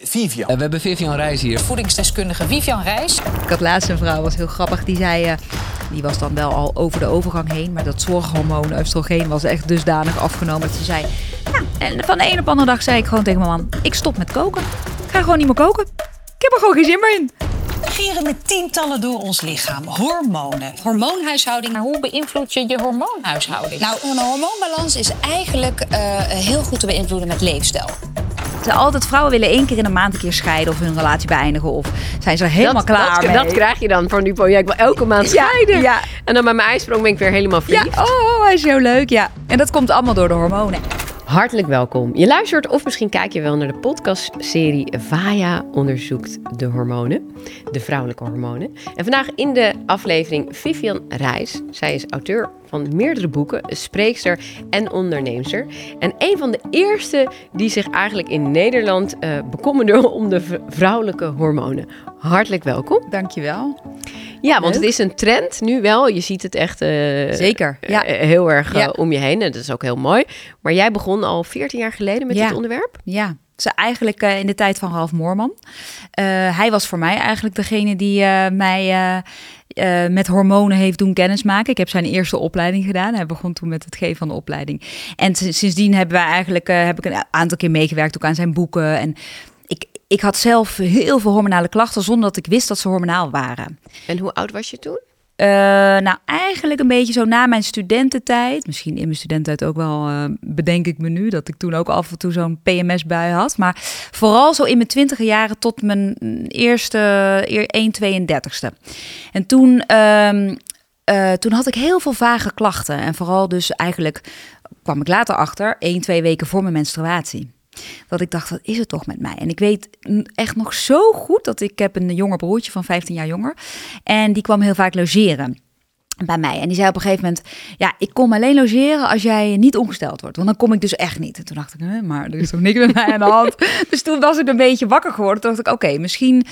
Vivian. We hebben Vivian Reis hier. Voedingsdeskundige Vivian Reis. Ik had laatst een vrouw, was heel grappig, die zei... die was dan wel al over de overgang heen... maar dat zorghormoon, oestrogeen, was echt dusdanig afgenomen... dat ze zei... Nou, en van de een op de andere dag zei ik gewoon tegen mijn man... ik stop met koken. Ik ga gewoon niet meer koken. Ik heb er gewoon geen zin meer in. We gieren met tientallen door ons lichaam. Hormonen. Hormoonhuishouding. Maar hoe beïnvloed je je hormoonhuishouding? Nou, een hormoonbalans is eigenlijk heel goed te beïnvloeden met leefstijl. Altijd vrouwen willen 1 keer in de maand een keer scheiden... of hun relatie beëindigen of zijn ze er helemaal klaar mee. Dat krijg je dan van Nupo. Ja, ik wil elke maand scheiden. Ja. En dan bij mijn ijsprong ben ik weer helemaal verliefd. Ja, oh, hij is zo leuk, ja. En dat komt allemaal door de hormonen. Hartelijk welkom. Je luistert of misschien kijk je wel naar de podcastserie Vaya onderzoekt de hormonen, de vrouwelijke hormonen. En vandaag in de aflevering Vivian Reis. Zij is auteur van meerdere boeken, spreekster en onderneemster. En een van de eerste die zich eigenlijk in Nederland bekommerde om de vrouwelijke hormonen. Hartelijk welkom. Dankjewel. Ja, want het is een trend nu wel. Je ziet het echt Zeker, ja. Heel erg om je heen. En dat is ook heel mooi. Maar jij begon al 14 jaar geleden met dit onderwerp? Ja, dus eigenlijk in de tijd van Ralf Moorman. Hij was voor mij eigenlijk degene die mij met hormonen heeft doen kennismaken. Ik heb zijn eerste opleiding gedaan. Hij begon toen met het geven van de opleiding. En sindsdien hebben wij eigenlijk heb ik een aantal keer meegewerkt ook aan zijn boeken. En ik had zelf heel veel hormonale klachten zonder dat ik wist dat ze hormonaal waren. En hoe oud was je toen? Nou, eigenlijk een beetje zo na mijn studententijd. Misschien in mijn studententijd ook wel, bedenk ik me nu... dat ik toen ook af en toe zo'n PMS-bui had. Maar vooral zo in mijn 20e jaren tot mijn eerste 1,32e. En toen had ik heel veel vage klachten. En vooral dus eigenlijk kwam ik later achter... 1-2 weken voor mijn menstruatie. Dat ik dacht, wat is het toch met mij? En ik weet echt nog zo goed dat ik heb een jonger broertje van 15 jaar jonger. En die kwam heel vaak logeren bij mij. En die zei op een gegeven moment... ja, ik kom alleen logeren als jij niet ongesteld wordt. Want dan kom ik dus echt niet. En toen dacht ik, maar er is toch niks met mij aan de hand. Dus toen was ik een beetje wakker geworden. Toen dacht ik, oké, misschien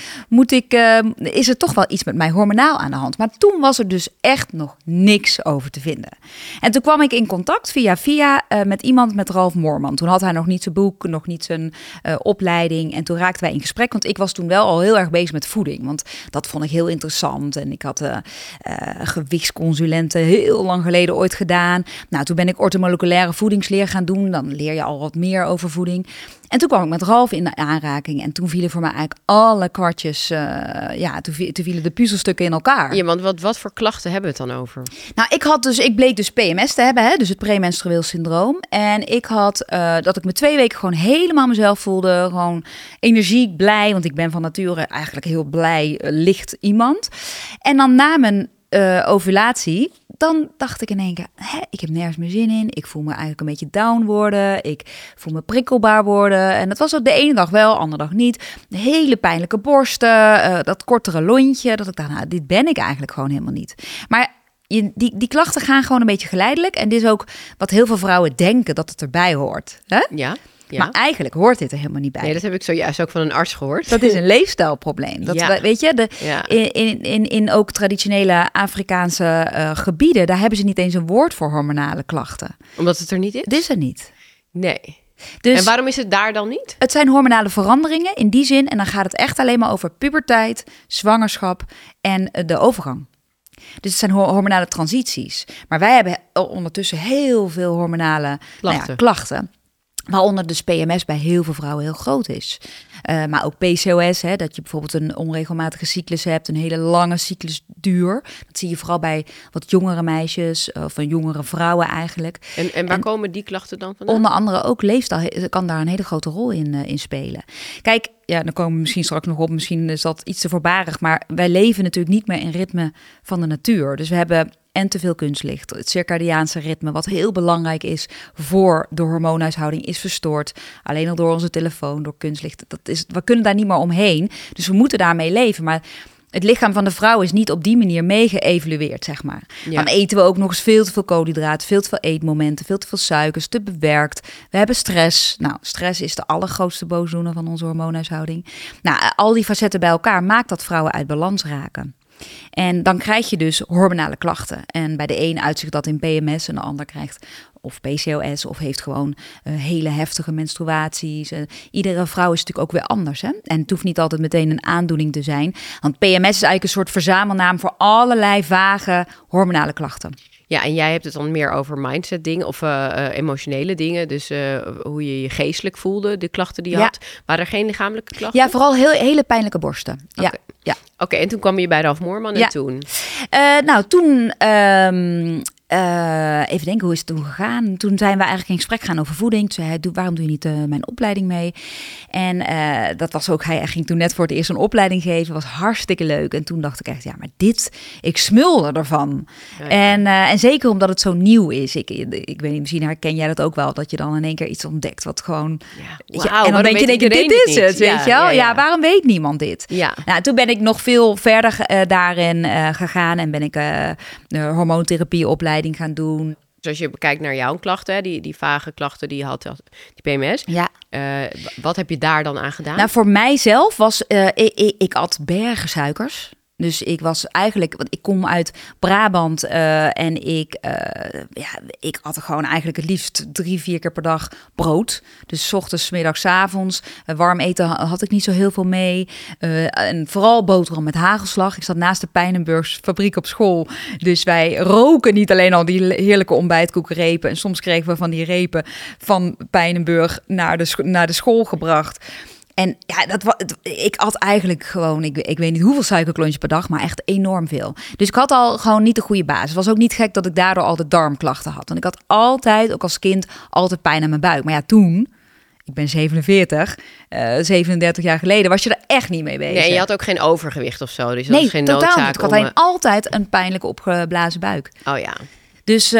is er toch wel iets met mij hormonaal aan de hand. Maar toen was er dus echt nog niks over te vinden. En toen kwam ik in contact via met iemand met Ralf Moorman. Toen had hij nog niet zijn boek, nog niet zijn opleiding. En toen raakten wij in gesprek. Want ik was toen wel al heel erg bezig met voeding. Want dat vond ik heel interessant. En ik had gewichtsconsulenten heel lang geleden ooit gedaan. Nou, toen ben ik orthomoleculaire voedingsleer gaan doen. Dan leer je al wat meer over voeding. En toen kwam ik met Ralf in de aanraking. En toen vielen voor mij eigenlijk alle kwartjes... toen vielen de puzzelstukken in elkaar. Ja, want wat voor klachten hebben we het dan over? Nou, ik bleek dus PMS te hebben. Dus het premenstrueel syndroom. En ik had dat ik me 2 weken gewoon helemaal mezelf voelde. Gewoon energiek, blij. Want ik ben van nature eigenlijk heel blij, licht iemand. En dan na mijn ovulatie, dan dacht ik in één keer, ik heb nergens meer zin in. Ik voel me eigenlijk een beetje down worden. Ik voel me prikkelbaar worden. En dat was ook de ene dag wel, de andere dag niet. Hele pijnlijke borsten, dat kortere lontje. Dat ik dacht, nou, dit ben ik eigenlijk gewoon helemaal niet. Maar die klachten gaan gewoon een beetje geleidelijk. En dit is ook wat heel veel vrouwen denken dat het erbij hoort. Hè? Ja. Ja. Maar eigenlijk hoort dit er helemaal niet bij. Nee, dat heb ik zojuist ook van een arts gehoord. Dat is een leefstijlprobleem. Weet je, in ook traditionele Afrikaanse gebieden, daar hebben ze niet eens een woord voor hormonale klachten. Omdat het er niet is? Het is er niet. Nee. Dus, en waarom is het daar dan niet? Het zijn hormonale veranderingen in die zin. En dan gaat het echt alleen maar over puberteit, zwangerschap en de overgang. Dus het zijn hormonale transities. Maar wij hebben ondertussen heel veel hormonale klachten. Waaronder dus PMS bij heel veel vrouwen heel groot is. Maar ook PCOS, dat je bijvoorbeeld een onregelmatige cyclus hebt. Een hele lange cyclusduur. Dat zie je vooral bij wat jongere meisjes of jongere vrouwen eigenlijk. En waar komen die klachten dan vandaan? Onder andere ook leefstijl kan daar een hele grote rol in spelen. Kijk, ja, dan komen we misschien straks nog op. Misschien is dat iets te voorbarig. Maar wij leven natuurlijk niet meer in ritme van de natuur. Dus we hebben en te veel kunstlicht. Het circadiaanse ritme, wat heel belangrijk is voor de hormoonhuishouding, is verstoord. Alleen al door onze telefoon, door kunstlicht. We kunnen daar niet meer omheen. Dus we moeten daarmee leven. Maar het lichaam van de vrouw is niet op die manier meegeëvalueerd, zeg maar. Ja. Dan eten we ook nog eens veel te veel koolhydraten, veel te veel eetmomenten, veel te veel suikers, te bewerkt. We hebben stress. Nou, stress is de allergrootste boosdoener van onze hormoonhuishouding. Nou, al die facetten bij elkaar maakt dat vrouwen uit balans raken. En dan krijg je dus hormonale klachten. En bij de een uitzicht dat in PMS en de ander krijgt of PCOS of heeft gewoon hele heftige menstruaties. Iedere vrouw is natuurlijk ook weer anders. Hè? En het hoeft niet altijd meteen een aandoening te zijn. Want PMS is eigenlijk een soort verzamelnaam voor allerlei vage hormonale klachten. Ja, en jij hebt het dan meer over mindset dingen of emotionele dingen. Dus hoe je je geestelijk voelde, de klachten die je had. Waren er geen lichamelijke klachten? Ja, vooral hele pijnlijke borsten. Okay. Ja. Oké, en toen kwam je bij Ralf Moorman en toen? Toen... even denken, hoe is het toen gegaan? Toen zijn we eigenlijk in gesprek gaan over voeding. Toen zei hij, waarom doe je niet mijn opleiding mee? En dat was ook, hij ging toen net voor het eerst een opleiding geven. Was hartstikke leuk. En toen dacht ik echt, maar ik smulde ervan. Ja. En zeker omdat het zo nieuw is. Ik weet niet, misschien herken jij dat ook wel. Dat je dan in één keer iets ontdekt wat gewoon... Wow, en dan denk je, dit is het, weet je wel? Ja, waarom weet niemand dit? Ja. Nou, toen ben ik nog veel verder daarin gegaan. En ben ik hormoontherapieopleiding gaan doen. Dus als je kijkt naar jouw klachten, die vage klachten die je had, die PMS. Ja. Wat heb je daar dan aan gedaan? Nou, voor mijzelf was, ik at bergen suikers. Dus ik was eigenlijk, want ik kom uit Brabant en ik at gewoon eigenlijk het liefst 3-4 keer per dag brood. Dus 's ochtends, 's middags, 's avonds. Warm eten had ik niet zo heel veel mee. En vooral boterham met hagelslag. Ik zat naast de Pijnenburgs fabriek op school. Dus wij roken niet alleen al die heerlijke ontbijtkoekrepen. En soms kregen we van die repen van Pijnenburg naar de school gebracht. En ja, ik at eigenlijk gewoon, ik weet niet hoeveel suikerklontjes per dag, maar echt enorm veel. Dus ik had al gewoon niet de goede basis. Het was ook niet gek dat ik daardoor altijd darmklachten had. Want ik had altijd, ook als kind, altijd pijn aan mijn buik. Maar ja, toen, ik ben 47, 37 jaar geleden, was je er echt niet mee bezig. Nee, en je had ook geen overgewicht of zo. Dus dat was geen totaal noodzaak niet. Ik had alleen altijd een pijnlijke opgeblazen buik. Oh ja. Dus,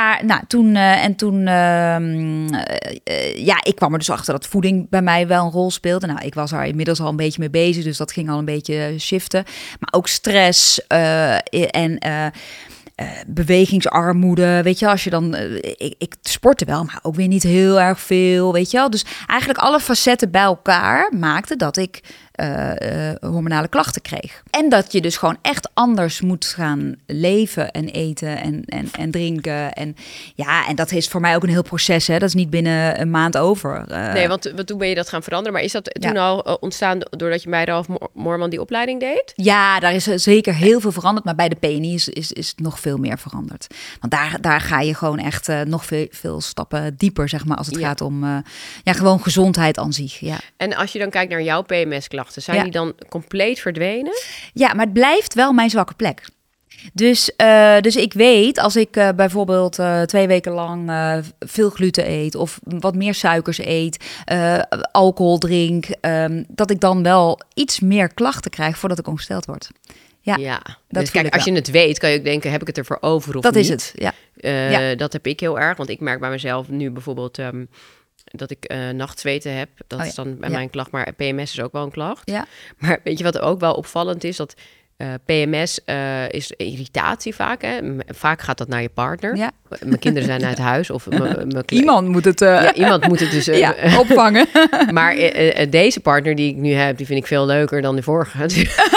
ik kwam er dus achter dat voeding bij mij wel een rol speelde. Nou, ik was er inmiddels al een beetje mee bezig, dus dat ging al een beetje shiften. Maar ook stress bewegingsarmoede, weet je, als je dan... Ik sportte wel, maar ook weer niet heel erg veel, weet je wel. Dus eigenlijk alle facetten bij elkaar maakten dat ik hormonale klachten kreeg. En dat je dus gewoon echt anders moet gaan leven en eten en drinken. En dat is voor mij ook een heel proces, hè. Dat is niet binnen een maand over. Nee, want toen ben je dat gaan veranderen. Maar is dat toen al ontstaan doordat je bij Ralf Moorman die opleiding deed? Ja, daar is zeker heel veel veranderd. Maar bij de PNI is het nog veel meer veranderd. Want daar ga je gewoon echt nog veel stappen dieper, zeg maar, als het gaat om gewoon gezondheid aan zich. Ja. En als je dan kijkt naar jouw PMS-klachten, zijn die dan compleet verdwenen? Ja, maar het blijft wel mijn zwakke plek. Dus ik weet, als ik bijvoorbeeld 2 weken lang veel gluten eet of wat meer suikers eet, alcohol drink, dat ik dan wel iets meer klachten krijg voordat ik ongesteld word. Ja, dus kijk, als je het weet, kan je ook denken, heb ik het ervoor over of dat niet? Dat is het, ja. Dat heb ik heel erg, want ik merk bij mezelf nu bijvoorbeeld dat ik nachtzweten heb. Dat is dan bij mijn klacht, maar PMS is ook wel een klacht. Ja. Maar weet je wat ook wel opvallend is? Dat PMS is irritatie vaak. Hè? Vaak gaat dat naar je partner. Ja. Mijn kinderen zijn uit huis. Of iemand moet het, iemand moet het dus opvangen. Maar deze partner die ik nu heb, die vind ik veel leuker dan de vorige.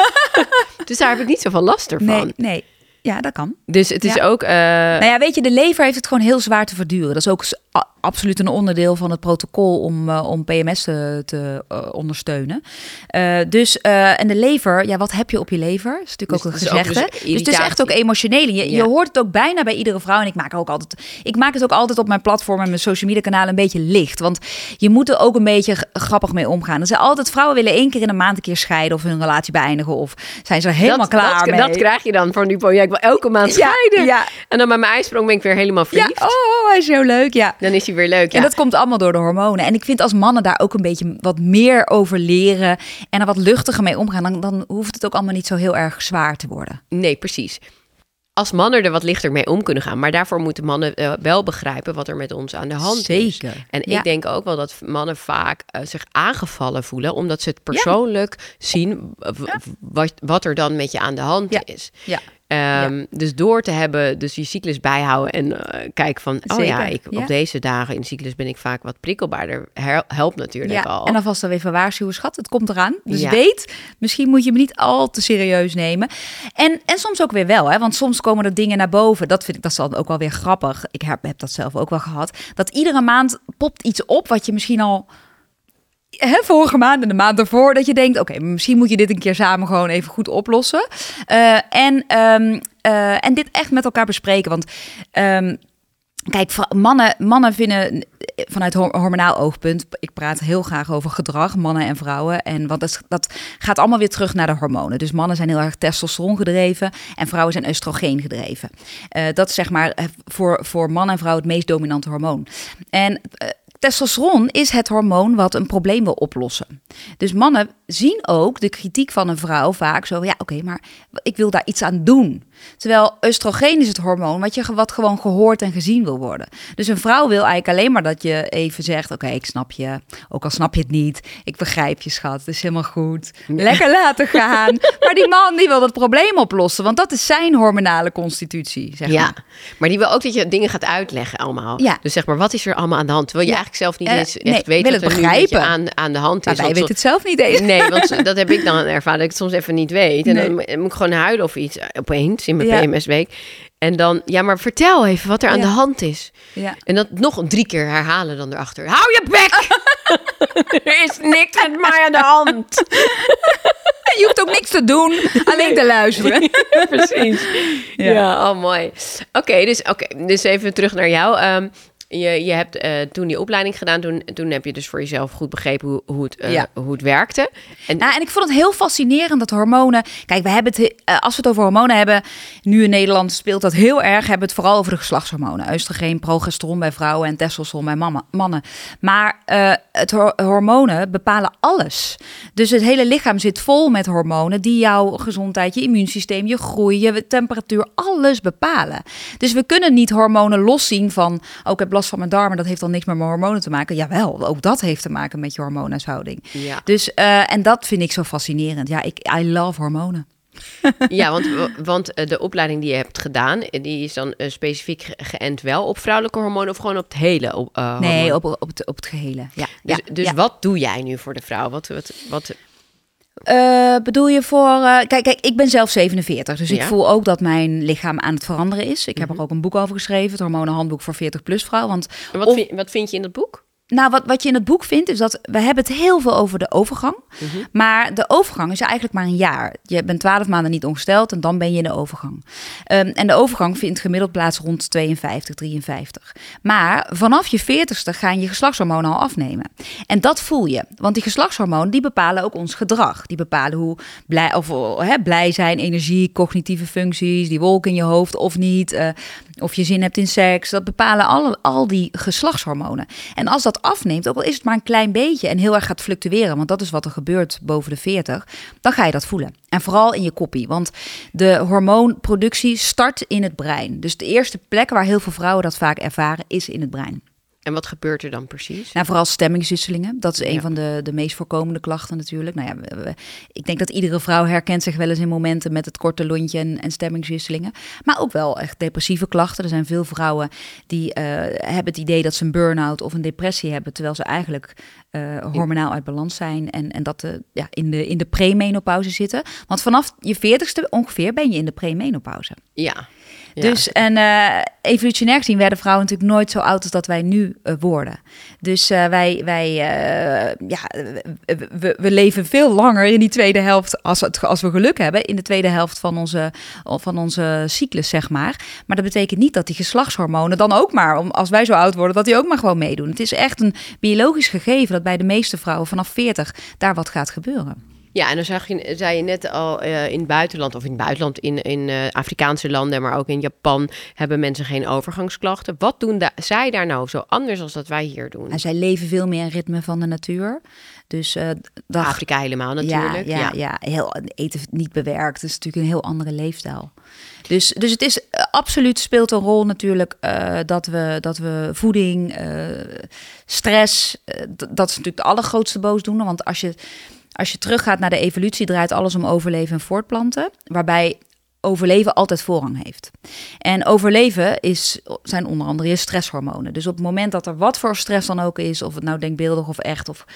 Dus daar heb ik niet zoveel last ervan. Nee. Ja, dat kan. Dus het is ook... Nou ja, weet je, de lever heeft het gewoon heel zwaar te verduren. Dat is ook absoluut een onderdeel van het protocol om PMS te ondersteunen. En de lever, wat heb je op je lever? Dat is natuurlijk ook een gezegde. Dus het is echt ook emotioneel. Je hoort het ook bijna bij iedere vrouw. En ik maak het ook altijd op mijn platform en mijn social media kanalen een beetje licht. Want je moet er ook een beetje grappig mee omgaan. Er zijn altijd vrouwen willen 1 keer in de maand een keer scheiden of hun relatie beëindigen. Of zijn ze er helemaal klaar mee. Dat krijg je dan voor nu. Ja, ik wil elke maand scheiden. Ja. En dan bij mijn ijsprong ben ik weer helemaal verliefd. Ja, hij is zo leuk, ja. Dan is hij weer leuk, En dat komt allemaal door de hormonen. En ik vind als mannen daar ook een beetje wat meer over leren en er wat luchtiger mee omgaan, dan hoeft het ook allemaal niet zo heel erg zwaar te worden. Nee, precies. Als mannen er wat lichter mee om kunnen gaan. Maar daarvoor moeten mannen wel begrijpen wat er met ons aan de hand is. Zeker. En ik denk ook wel dat mannen vaak zich aangevallen voelen, omdat ze het persoonlijk zien wat er dan met je aan de hand is. Ja. Dus door te hebben, dus je cyclus bijhouden en kijken van... op deze dagen in de cyclus ben ik vaak wat prikkelbaarder. Helpt natuurlijk al. En alvast dan weer van waarschuwen, schat, het komt eraan. Dus weet, misschien moet je me niet al te serieus nemen. En soms ook weer wel, hè, want soms komen er dingen naar boven. Dat is dan ook wel weer grappig. Ik heb dat zelf ook wel gehad. Dat iedere maand popt iets op wat je misschien al... vorige maand en de maand daarvoor, dat je denkt... oké, misschien moet je dit een keer samen gewoon even goed oplossen. En dit echt met elkaar bespreken. Want kijk, mannen vinden vanuit hormonaal oogpunt... ik praat heel graag over gedrag, mannen en vrouwen. Want dat gaat allemaal weer terug naar de hormonen. Dus mannen zijn heel erg testosteron gedreven... en vrouwen zijn oestrogeen gedreven. Dat is zeg maar voor man en vrouw het meest dominante hormoon. En... testosteron is het hormoon wat een probleem wil oplossen. Dus mannen zien ook de kritiek van een vrouw vaak zo... maar ik wil daar iets aan doen. Terwijl oestrogeen is het hormoon wat gewoon gehoord en gezien wil worden. Dus een vrouw wil eigenlijk alleen maar dat je even zegt... oké, ik snap je, ook al snap je het niet. Ik begrijp je, schat, het is helemaal goed. Lekker laten gaan. Maar die man die wil dat probleem oplossen... want dat is zijn hormonale constitutie, zeg maar. Maar die wil ook dat je dingen gaat uitleggen allemaal. Ja. Dus zeg maar, wat is er allemaal aan de hand? Terwijl je eigenlijk zelf niet eens echt weet wat er nu aan de hand is. Maar wij weten het zelf niet eens. Nee, want dat heb ik dan ervaren, dat ik het soms even niet weet. En dan moet ik gewoon huilen of iets opeens in mijn PMS-week. En dan, maar vertel even wat er aan de hand is. Ja. En dat nog 3 keer herhalen dan erachter. Hou je bek! Er is niks met mij aan de hand. Je hoeft ook niks te doen, alleen te luisteren. Precies. Ja, mooi. Oké, dus even terug naar jou. Je hebt toen die opleiding gedaan. Toen heb je dus voor jezelf goed begrepen hoe het werkte. En ik vond het heel fascinerend dat hormonen... Kijk, we hebben het, als we het over hormonen hebben... Nu in Nederland speelt dat heel erg. Hebben we het vooral over de geslachtshormonen. Oestrogeen, progesteron bij vrouwen en testosteron bij mannen. Maar hormonen bepalen alles. Dus het hele lichaam zit vol met hormonen... die jouw gezondheid, je immuunsysteem, je groei, je temperatuur... alles bepalen. Dus we kunnen niet hormonen loszien van... ik heb last van mijn darmen, dat heeft dan niks met mijn hormonen te maken. Jawel, ook dat heeft te maken met je hormoonhuishouding. Ja. Dus, en dat vind ik zo fascinerend. Ja, I love hormonen. Ja, want de opleiding die je hebt gedaan... die is dan specifiek geënt wel op vrouwelijke hormonen... of gewoon op het hele Nee, op het gehele. Ja. Dus wat doe jij nu voor de vrouw? Wat bedoel je voor... Kijk, ik ben zelf 47, dus ik voel ook dat mijn lichaam aan het veranderen is. Ik heb er ook een boek over geschreven, het Hormonenhandboek voor 40-plus vrouw. En wat vind je in dat boek? Nou, wat je in het boek vindt, is dat we hebben het heel veel over de overgang. Mm-hmm. Maar de overgang is eigenlijk maar een jaar. Je bent 12 maanden niet ongesteld en dan ben je in de overgang. En de overgang vindt gemiddeld plaats rond 52, 53. Maar vanaf je 40ste gaan je geslachtshormonen al afnemen. En dat voel je. Want die geslachtshormonen, die bepalen ook ons gedrag. Die bepalen hoe blij zijn, energie, cognitieve functies, die wolk in je hoofd of niet... of je zin hebt in seks, dat bepalen al die geslachtshormonen. En als dat afneemt, ook al is het maar een klein beetje... en heel erg gaat fluctueren, want dat is wat er gebeurt boven de 40... dan ga je dat voelen. En vooral in je koppie, want de hormoonproductie start in het brein. Dus de eerste plek waar heel veel vrouwen dat vaak ervaren, is in het brein. En wat gebeurt er dan precies? Nou, vooral stemmingswisselingen. Dat is een van de meest voorkomende klachten natuurlijk. Nou ja, ik denk dat iedere vrouw herkent zich wel eens in momenten met het korte lontje en stemmingswisselingen. Maar ook wel echt depressieve klachten. Er zijn veel vrouwen die hebben het idee dat ze een burn-out of een depressie hebben, terwijl ze eigenlijk hormonaal uit balans zijn en dat in de premenopauze zitten. Want vanaf je 40ste ongeveer ben je in de premenopauze. Ja. Dus evolutionair gezien werden vrouwen natuurlijk nooit zo oud als dat wij nu worden. Dus we leven veel langer in die tweede helft, als we geluk hebben, in de tweede helft van onze cyclus, zeg maar. Maar dat betekent niet dat die geslachtshormonen dan ook maar, als wij zo oud worden, dat die ook maar gewoon meedoen. Het is echt een biologisch gegeven dat bij de meeste vrouwen vanaf 40 daar wat gaat gebeuren. Ja, en dan zei je net al in het buitenland, in Afrikaanse landen, maar ook in Japan, hebben mensen geen overgangsklachten. Wat doen zij daar nou zo anders dan dat wij hier doen? En zij leven veel meer in ritme van de natuur. Dus Afrika helemaal natuurlijk. Ja, heel eten niet bewerkt. Dat is natuurlijk een heel andere leefstijl. Dus het is absoluut speelt een rol natuurlijk dat we voeding, stress, dat is natuurlijk de allergrootste boosdoener. Want als je teruggaat naar de evolutie, draait alles om overleven en voortplanten. Waarbij overleven altijd voorrang heeft. En overleven zijn onder andere je stresshormonen. Dus op het moment dat er wat voor stress dan ook is, of het nou denkbeeldig of echt, of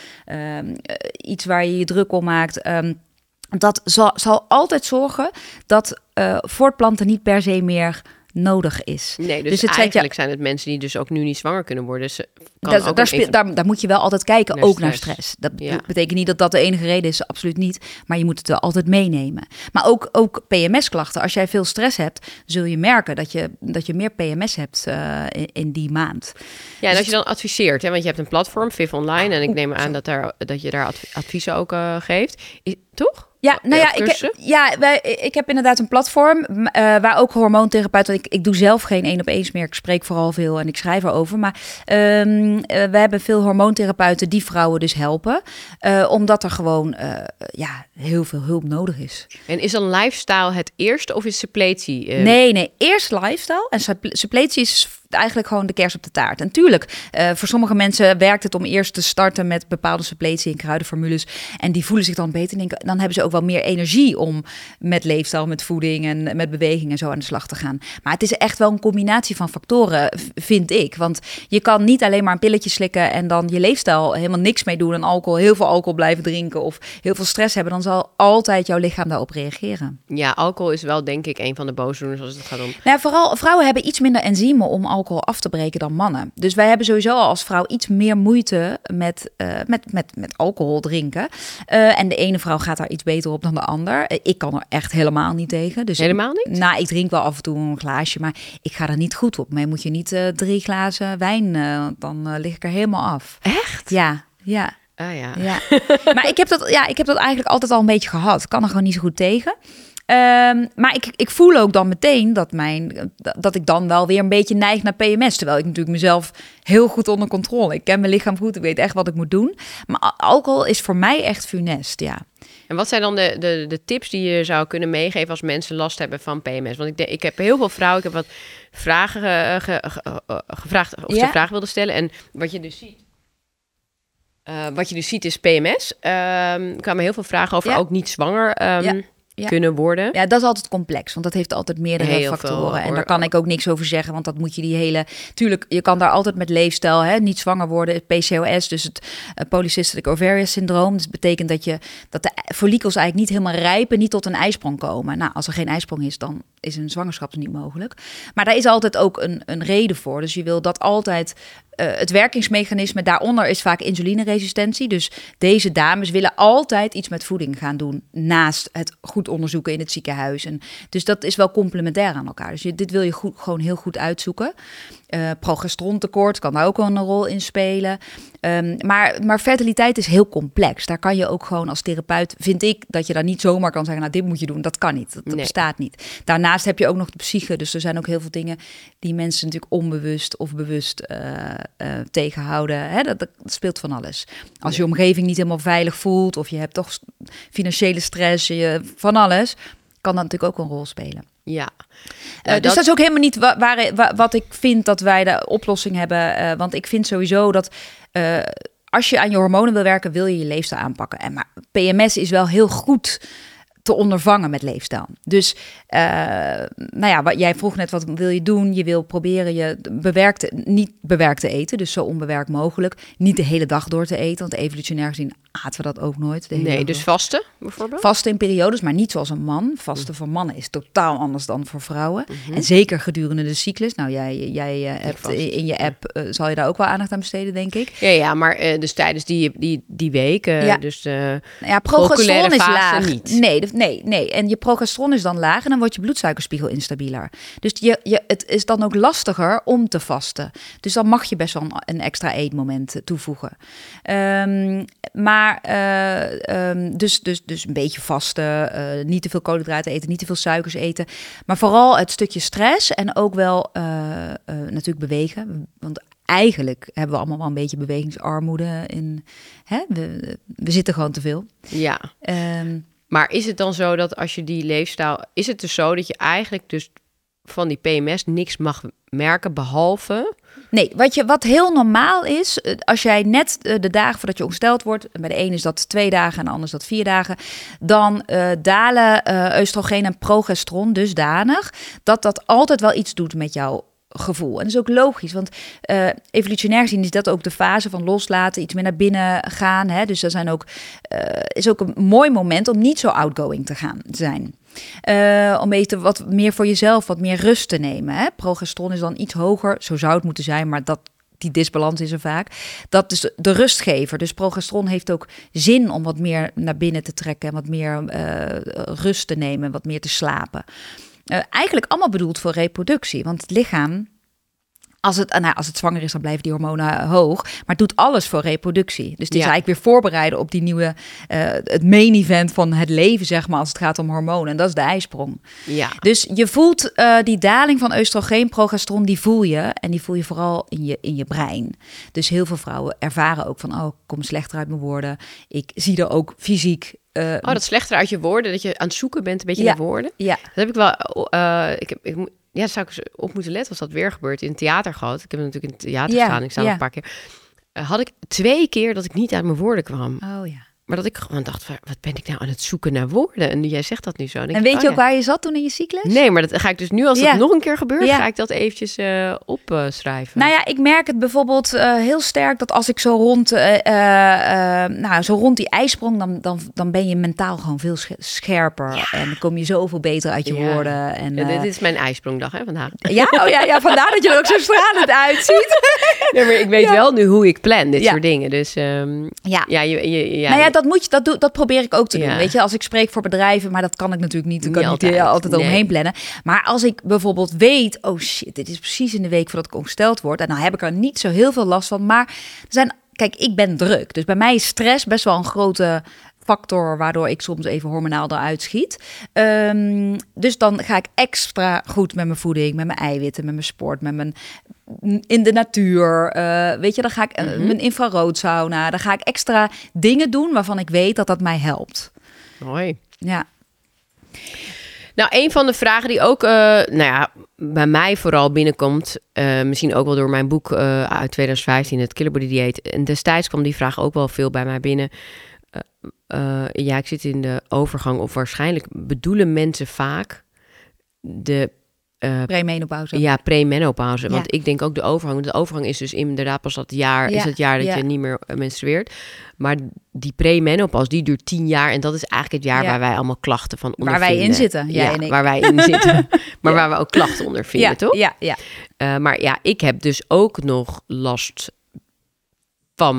iets waar je je druk om maakt, dat zal altijd zorgen dat voortplanten niet per se meer nodig is. Nee, dus eigenlijk zijn het mensen die dus ook nu niet zwanger kunnen worden. Dus daar moet je wel altijd kijken, ook naar stress. Dat betekent niet dat dat de enige reden is, absoluut niet. Maar je moet het wel altijd meenemen. Maar ook PMS-klachten. Als jij veel stress hebt, zul je merken dat je meer PMS hebt in die maand. Ja, en als je dan adviseert, hè, want je hebt een platform, Viv Online, en ik neem aan dat je daar adviezen ook geeft. Toch? Ja, nou ja, ik heb inderdaad een platform waar ook hormoontherapeuten... Ik doe zelf geen 1-op-1's meer. Ik spreek vooral veel en ik schrijf erover. Maar we hebben veel hormoontherapeuten die vrouwen dus helpen. Omdat er gewoon heel veel hulp nodig is. En is dan lifestyle het eerste of is suppletie? Nee, eerst lifestyle. En suppletie is eigenlijk gewoon de kers op de taart. En tuurlijk, voor sommige mensen werkt het om eerst te starten met bepaalde suppletie en kruidenformules. En die voelen zich dan beter. En dan hebben ze ook wel meer energie om met leefstijl, met voeding en met beweging en zo aan de slag te gaan. Maar het is echt wel een combinatie van factoren, vind ik. Want je kan niet alleen maar een pilletje slikken en dan je leefstijl helemaal niks mee doen en heel veel alcohol blijven drinken of heel veel stress hebben. Dan zal altijd jouw lichaam daarop reageren. Ja, alcohol is wel denk ik een van de boosdoeners als het gaat om... Nou, vooral vrouwen hebben iets minder enzymen om alcohol af te breken dan mannen. Dus wij hebben sowieso al als vrouw iets meer moeite met alcohol drinken. En de ene vrouw gaat daar iets beter op dan de ander. Ik kan er echt helemaal niet tegen. Dus helemaal niet? Nou, ik drink wel af en toe een glaasje, maar ik ga er niet goed op. Maar moet je niet 3 glazen wijn, dan lig ik er helemaal af. Echt? Ja. Ah ja. Maar ik heb dat eigenlijk altijd al een beetje gehad. Ik kan er gewoon niet zo goed tegen. Maar ik voel ook dan meteen dat ik dan wel weer een beetje neig naar PMS. Terwijl ik natuurlijk mezelf heel goed onder controle. Ik ken mijn lichaam goed, ik weet echt wat ik moet doen. Maar alcohol is voor mij echt funest, ja. En wat zijn dan de tips die je zou kunnen meegeven als mensen last hebben van PMS? Want ik heb heel veel vrouwen, ik heb wat vragen gevraagd of ze vragen wilden stellen. En wat je dus ziet is PMS. Er kwamen heel veel vragen over, ook niet zwanger kunnen worden. Ja, dat is altijd complex, want dat heeft altijd meerdere factoren. En daar kan ik ook niks over zeggen, want dat moet je die hele... Tuurlijk, je kan daar altijd met leefstijl, niet zwanger worden, PCOS, dus het polycystic ovarian syndroom. Dus dat betekent dat de follicels eigenlijk niet helemaal rijpen, niet tot een ijsprong komen. Nou, als er geen ijsprong is, dan is een zwangerschap niet mogelijk. Maar daar is altijd ook een reden voor. Dus je wil dat altijd... het werkingsmechanisme daaronder is vaak insulineresistentie. Dus deze dames willen altijd iets met voeding gaan doen naast het goed onderzoeken in het ziekenhuis. En dus dat is wel complementair aan elkaar. Dus dit wil je gewoon heel goed uitzoeken. Progesterontekort kan daar ook wel een rol in spelen. Maar fertiliteit is heel complex. Daar kan je ook gewoon als therapeut, vind ik, dat je daar niet zomaar kan zeggen, nou, dit moet je doen. Dat kan niet. Dat bestaat niet. Daarnaast heb je ook nog de psyche. Dus er zijn ook heel veel dingen die mensen natuurlijk onbewust of bewust tegenhouden. Dat speelt van alles. Als je omgeving niet helemaal veilig voelt of je hebt toch financiële stress, van alles, kan dat natuurlijk ook een rol spelen. Ja. Dus dat is ook helemaal niet wat ik vind dat wij de oplossing hebben. Want ik vind sowieso dat als je aan je hormonen wil werken, wil je je leefstijl aanpakken. Maar PMS is wel heel goed te ondervangen met leefstijl. Dus jij vroeg net, wat wil je doen? Je wil proberen je niet bewerkt te eten, dus zo onbewerkt mogelijk. Niet de hele dag door te eten, want evolutionair gezien aten we dat ook nooit. Dus vasten bijvoorbeeld? Vasten in periodes, maar niet zoals een man. Vasten voor mannen is totaal anders dan voor vrouwen. En zeker gedurende de cyclus. Nou, jij hebt in je app, zal je daar ook wel aandacht aan besteden, denk ik. Ja, maar dus tijdens die week, dus progesteron is laag. Niet. Nee. En je progesteron is dan laag en dan wordt je bloedsuikerspiegel instabieler. Dus het is dan ook lastiger om te vasten. Dus dan mag je best wel een extra eetmoment toevoegen. Dus een beetje vasten, niet te veel koolhydraten eten, niet te veel suikers eten. Maar vooral het stukje stress en ook wel natuurlijk bewegen. Want eigenlijk hebben we allemaal wel een beetje bewegingsarmoede. We zitten gewoon te veel. Ja. Maar is het dan zo dat als je die leefstijl... Is het dus zo dat je eigenlijk dus van die PMS niks mag merken behalve... Nee, wat heel normaal is, als jij net de dagen voordat je ongesteld wordt, bij de een is dat 2 dagen en de ander is dat 4 dagen, dan dalen oestrogeen en progesteron dusdanig dat altijd wel iets doet met jouw gevoel. En dat is ook logisch, want evolutionair gezien is dat ook de fase van loslaten, iets meer naar binnen gaan. Hè? Dus dat is ook een mooi moment om niet zo outgoing te zijn. Om even wat meer voor jezelf, wat meer rust te nemen. Hè? Progesteron is dan iets hoger, zo zou het moeten zijn, maar die disbalans is er vaak. Dat is de rustgever. Dus progesteron heeft ook zin om wat meer naar binnen te trekken en wat meer rust te nemen, wat meer te slapen. Eigenlijk allemaal bedoeld voor reproductie, want het lichaam, als het zwanger is, dan blijven die hormonen hoog. Maar het doet alles voor reproductie. Dus het is eigenlijk weer voorbereiden op die nieuwe... het main event van het leven, zeg maar, als het gaat om hormonen. En dat is de ijsprong. Ja. Dus je voelt die daling van oestrogeen, progesteron, die voel je. En die voel je vooral in je brein. Dus heel veel vrouwen ervaren ook van... ik kom slechter uit mijn woorden. Ik zie er ook fysiek... dat slechter uit je woorden, dat je aan het zoeken bent, een beetje naar woorden. Ja. Dat heb ik wel... daar zou ik eens op moeten letten als dat weer gebeurt. In het theater gehad. Ik heb natuurlijk in het theater gestaan. Ik sta een paar keer. Had ik 2 keer dat ik niet uit mijn woorden kwam. Oh ja. Maar dat ik gewoon dacht, wat ben ik nou aan het zoeken naar woorden? En jij zegt dat nu zo. En weet je ook waar je zat toen in je cyclus? Nee, maar dat ga ik dus nu, als dat nog een keer gebeurt, ga ik dat eventjes opschrijven. Nou ja, ik merk het bijvoorbeeld heel sterk dat als ik zo rond die ijsprong, dan ben je mentaal gewoon veel scherper. Ja. En dan kom je zoveel beter uit je woorden. En, dit is mijn ijsprongdag, hè, vandaag. Ja, vandaar dat je er ook zo stralend uitziet. Nee, maar ik weet wel nu hoe ik plan, dit soort dingen. Dus dat probeer ik ook te doen. Weet je, als ik spreek voor bedrijven, maar dat kan ik natuurlijk niet. Ik kan niet altijd omheen plannen. Maar als ik bijvoorbeeld weet, oh shit, dit is precies in de week voordat ik ongesteld word. En dan heb ik er niet zo heel veel last van. Maar kijk, ik ben druk. Dus bij mij is stress best wel een grote factor waardoor ik soms even hormonaal eruit schiet. Dus dan ga ik extra goed met mijn voeding, met mijn eiwitten, met mijn sport, in de natuur. Weet je, dan ga ik mijn infraroodsauna. Dan ga ik extra dingen doen waarvan ik weet dat mij helpt. Mooi. Ja. Nou, een van de vragen die ook bij mij vooral binnenkomt, misschien ook wel door mijn boek uit 2015, het Killer Body Dieet. En destijds kwam die vraag ook wel veel bij mij binnen. Ik zit in de overgang, of waarschijnlijk bedoelen mensen vaak de premenopauze. Ja, premenopauze. Ja. Want ik denk ook de overgang. De overgang is dus inderdaad pas dat jaar, is het jaar dat je niet meer menstrueert. Maar die premenopauze, die duurt 10 jaar. En dat is eigenlijk het jaar waar wij allemaal klachten van ondervinden. Waar wij in zitten. Waar wij in zitten. Maar waar we ook klachten ondervinden, toch? Ja. Maar ik heb dus ook nog last van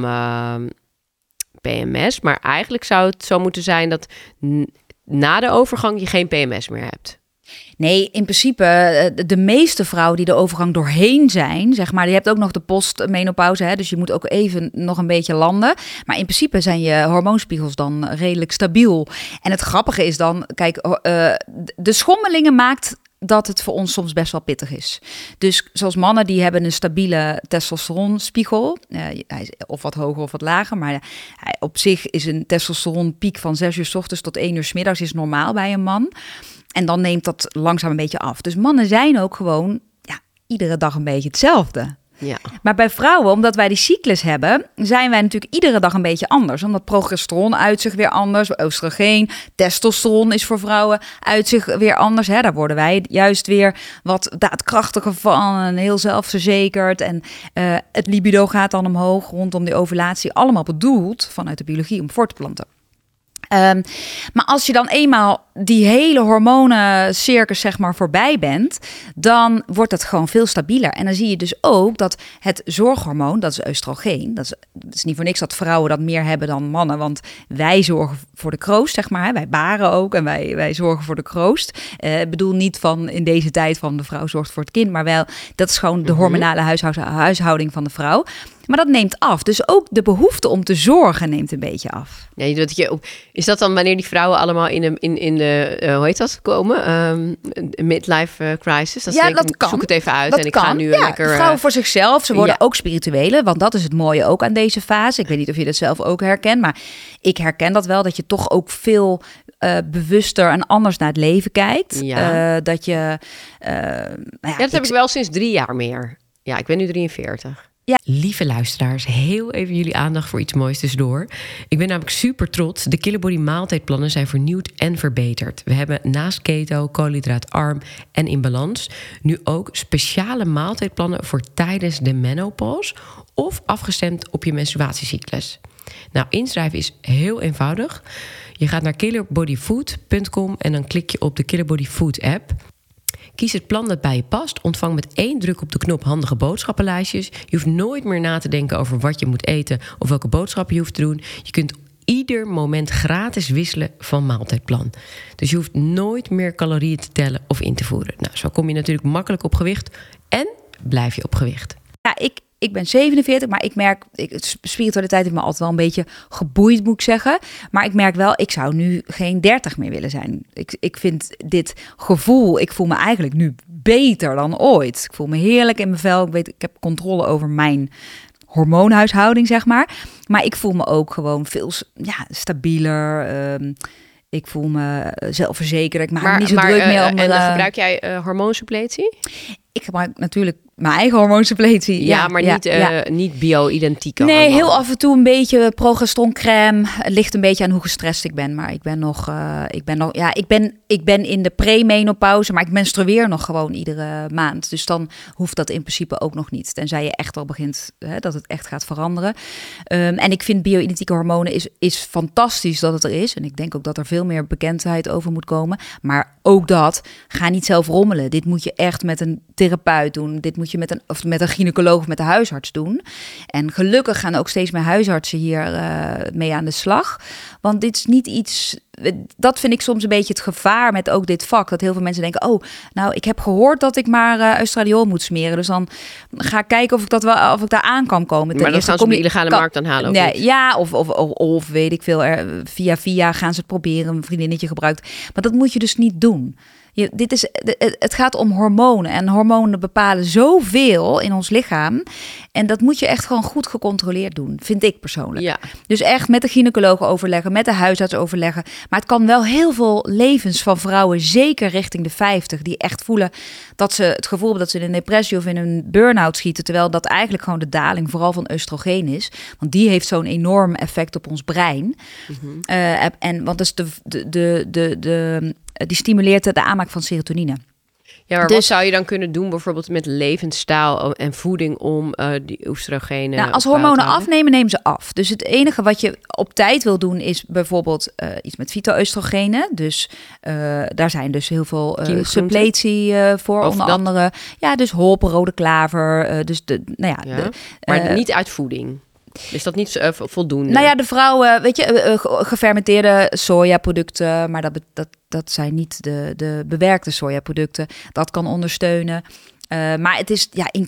PMS. Maar eigenlijk zou het zo moeten zijn dat na de overgang je geen PMS meer hebt. Nee, in principe de meeste vrouwen die de overgang doorheen zijn, zeg maar, je hebt ook nog de postmenopauze, hè, dus je moet ook even nog een beetje landen. Maar in principe zijn je hormoonspiegels dan redelijk stabiel. En het grappige is dan, kijk, de schommelingen maakt dat het voor ons soms best wel pittig is. Dus zoals mannen, die hebben een stabiele testosteronspiegel. Of wat hoger of wat lager. Maar op zich is een testosteronpiek van 6 uur 's ochtends tot 1 uur 's middags is normaal bij een man. En dan neemt dat langzaam een beetje af. Dus mannen zijn ook gewoon iedere dag een beetje hetzelfde. Ja. Maar bij vrouwen, omdat wij die cyclus hebben, zijn wij natuurlijk iedere dag een beetje anders. Omdat progesteron uit zich weer anders, oestrogeen, testosteron is voor vrouwen uit zich weer anders. Hè? Daar worden wij juist weer wat daadkrachtiger van en heel zelfverzekerd. En het libido gaat dan omhoog rondom die ovulatie. Allemaal bedoeld vanuit de biologie om voort te planten. Maar als je dan eenmaal die hele hormonencircus zeg maar voorbij bent, dan wordt het gewoon veel stabieler. En dan zie je dus ook dat het zorghormoon, dat is oestrogeen, dat is niet voor niks dat vrouwen dat meer hebben dan mannen, want wij zorgen voor de kroost, zeg maar. Wij baren ook en wij zorgen voor de kroost. Ik bedoel niet van in deze tijd van de vrouw zorgt voor het kind, maar wel, dat is gewoon de hormonale huishouding van de vrouw. Maar dat neemt af. Dus ook de behoefte om te zorgen neemt een beetje af. Ja, is dat dan wanneer die vrouwen allemaal in de hoe heet dat, komen? Midlife crisis? Dat kan. Zoek het even uit ik ga nu lekker... vrouwen voor zichzelf. Ze worden ook spirituele, want dat is het mooie ook aan deze fase. Ik weet niet of je dat zelf ook herkent, maar ik herken dat wel, dat je toch ook veel bewuster en anders naar het leven kijkt. Ja. Dat je... dat heb ik wel sinds 3 jaar meer. Ja, ik ben nu 43. Ja. Lieve luisteraars, heel even jullie aandacht voor iets moois tussendoor. Ik ben namelijk super trots. De Killer Body maaltijdplannen zijn vernieuwd en verbeterd. We hebben naast keto, koolhydraatarm en in balans nu ook speciale maaltijdplannen voor tijdens de menopauze of afgestemd op je menstruatiecyclus. Nou, inschrijven is heel eenvoudig. Je gaat naar killerbodyfood.com en dan klik je op de Killer Body Food app. Kies het plan dat bij je past. Ontvang met 1 druk op de knop handige boodschappenlijstjes. Je hoeft nooit meer na te denken over wat je moet eten of welke boodschappen je hoeft te doen. Je kunt ieder moment gratis wisselen van maaltijdplan. Dus je hoeft nooit meer calorieën te tellen of in te voeren. Nou, zo kom je natuurlijk makkelijk op gewicht en blijf je op gewicht. Ja, ik ben 47, maar ik merk... spiritualiteit heeft me altijd wel een beetje geboeid, moet ik zeggen. Maar ik merk wel, ik zou nu geen 30 meer willen zijn. Ik vind dit gevoel... Ik voel me eigenlijk nu beter dan ooit. Ik voel me heerlijk in mijn vel. Ik heb controle over mijn hormoonhuishouding, zeg maar. Maar ik voel me ook gewoon veel stabieler. Ik voel me zelfverzekerd. Ik maak me niet zo druk meer om... En gebruik jij hormoonsuppletie? Ik gebruik natuurlijk mijn eigen hormoonsuppletie. Ja, maar niet bio-identieke. Nee, hormoon. heel af en toe een beetje progesteroncrème. Het ligt een beetje aan hoe gestrest ik ben. Maar ik ben in de premenopauze, maar ik menstrueer nog gewoon iedere maand. Dus dan hoeft dat in principe ook nog niet. Tenzij je echt al begint, dat het echt gaat veranderen. En ik vind bio-identieke hormonen is fantastisch dat het er is. En ik denk ook dat er veel meer bekendheid over moet komen. Maar ook dat, ga niet zelf rommelen. Dit moet je echt met een therapeut doen. Dit moet je met een gynaecoloog of met de huisarts doen. En gelukkig gaan ook steeds meer huisartsen hier mee aan de slag. Want dit is niet iets... Dat vind ik soms een beetje het gevaar met ook dit vak. Dat heel veel mensen denken, oh, nou, ik heb gehoord dat ik maar östradiol moet smeren. Dus dan ga ik kijken of ik daar aan kan komen. Maar dan gaan ze op de illegale markt aan halen? Ja, of weet ik veel. Via gaan ze het proberen. Een vriendinnetje gebruikt. Maar dat moet je dus niet doen. Het gaat om hormonen. En hormonen bepalen zoveel in ons lichaam. En dat moet je echt gewoon goed gecontroleerd doen, vind ik persoonlijk. Ja. Dus echt met de gynaecoloog overleggen, met de huisarts overleggen. Maar het kan wel heel veel levens van vrouwen, zeker richting de 50, die echt voelen dat ze het gevoel hebben dat ze in een depressie of in een burn-out schieten. Terwijl dat eigenlijk gewoon de daling vooral van oestrogeen is. Want die heeft zo'n enorm effect op ons brein. Mm-hmm. Want dus die stimuleert de aanmaak van serotonine. Ja, maar wat zou je dan kunnen doen bijvoorbeeld met levensstijl en voeding om die oestrogenen... Nou, als hormonen afnemen, nemen ze af. Dus het enige wat je op tijd wil doen is bijvoorbeeld iets met fyto-oestrogenen. Dus daar zijn dus heel veel suppletie voor, of onder andere. Ja, dus hop, rode klaver. Maar niet uit voeding. Is dat niet voldoende? Nou ja, de vrouwen, weet je, gefermenteerde sojaproducten, maar dat zijn niet de bewerkte sojaproducten. Dat kan ondersteunen. Maar het is in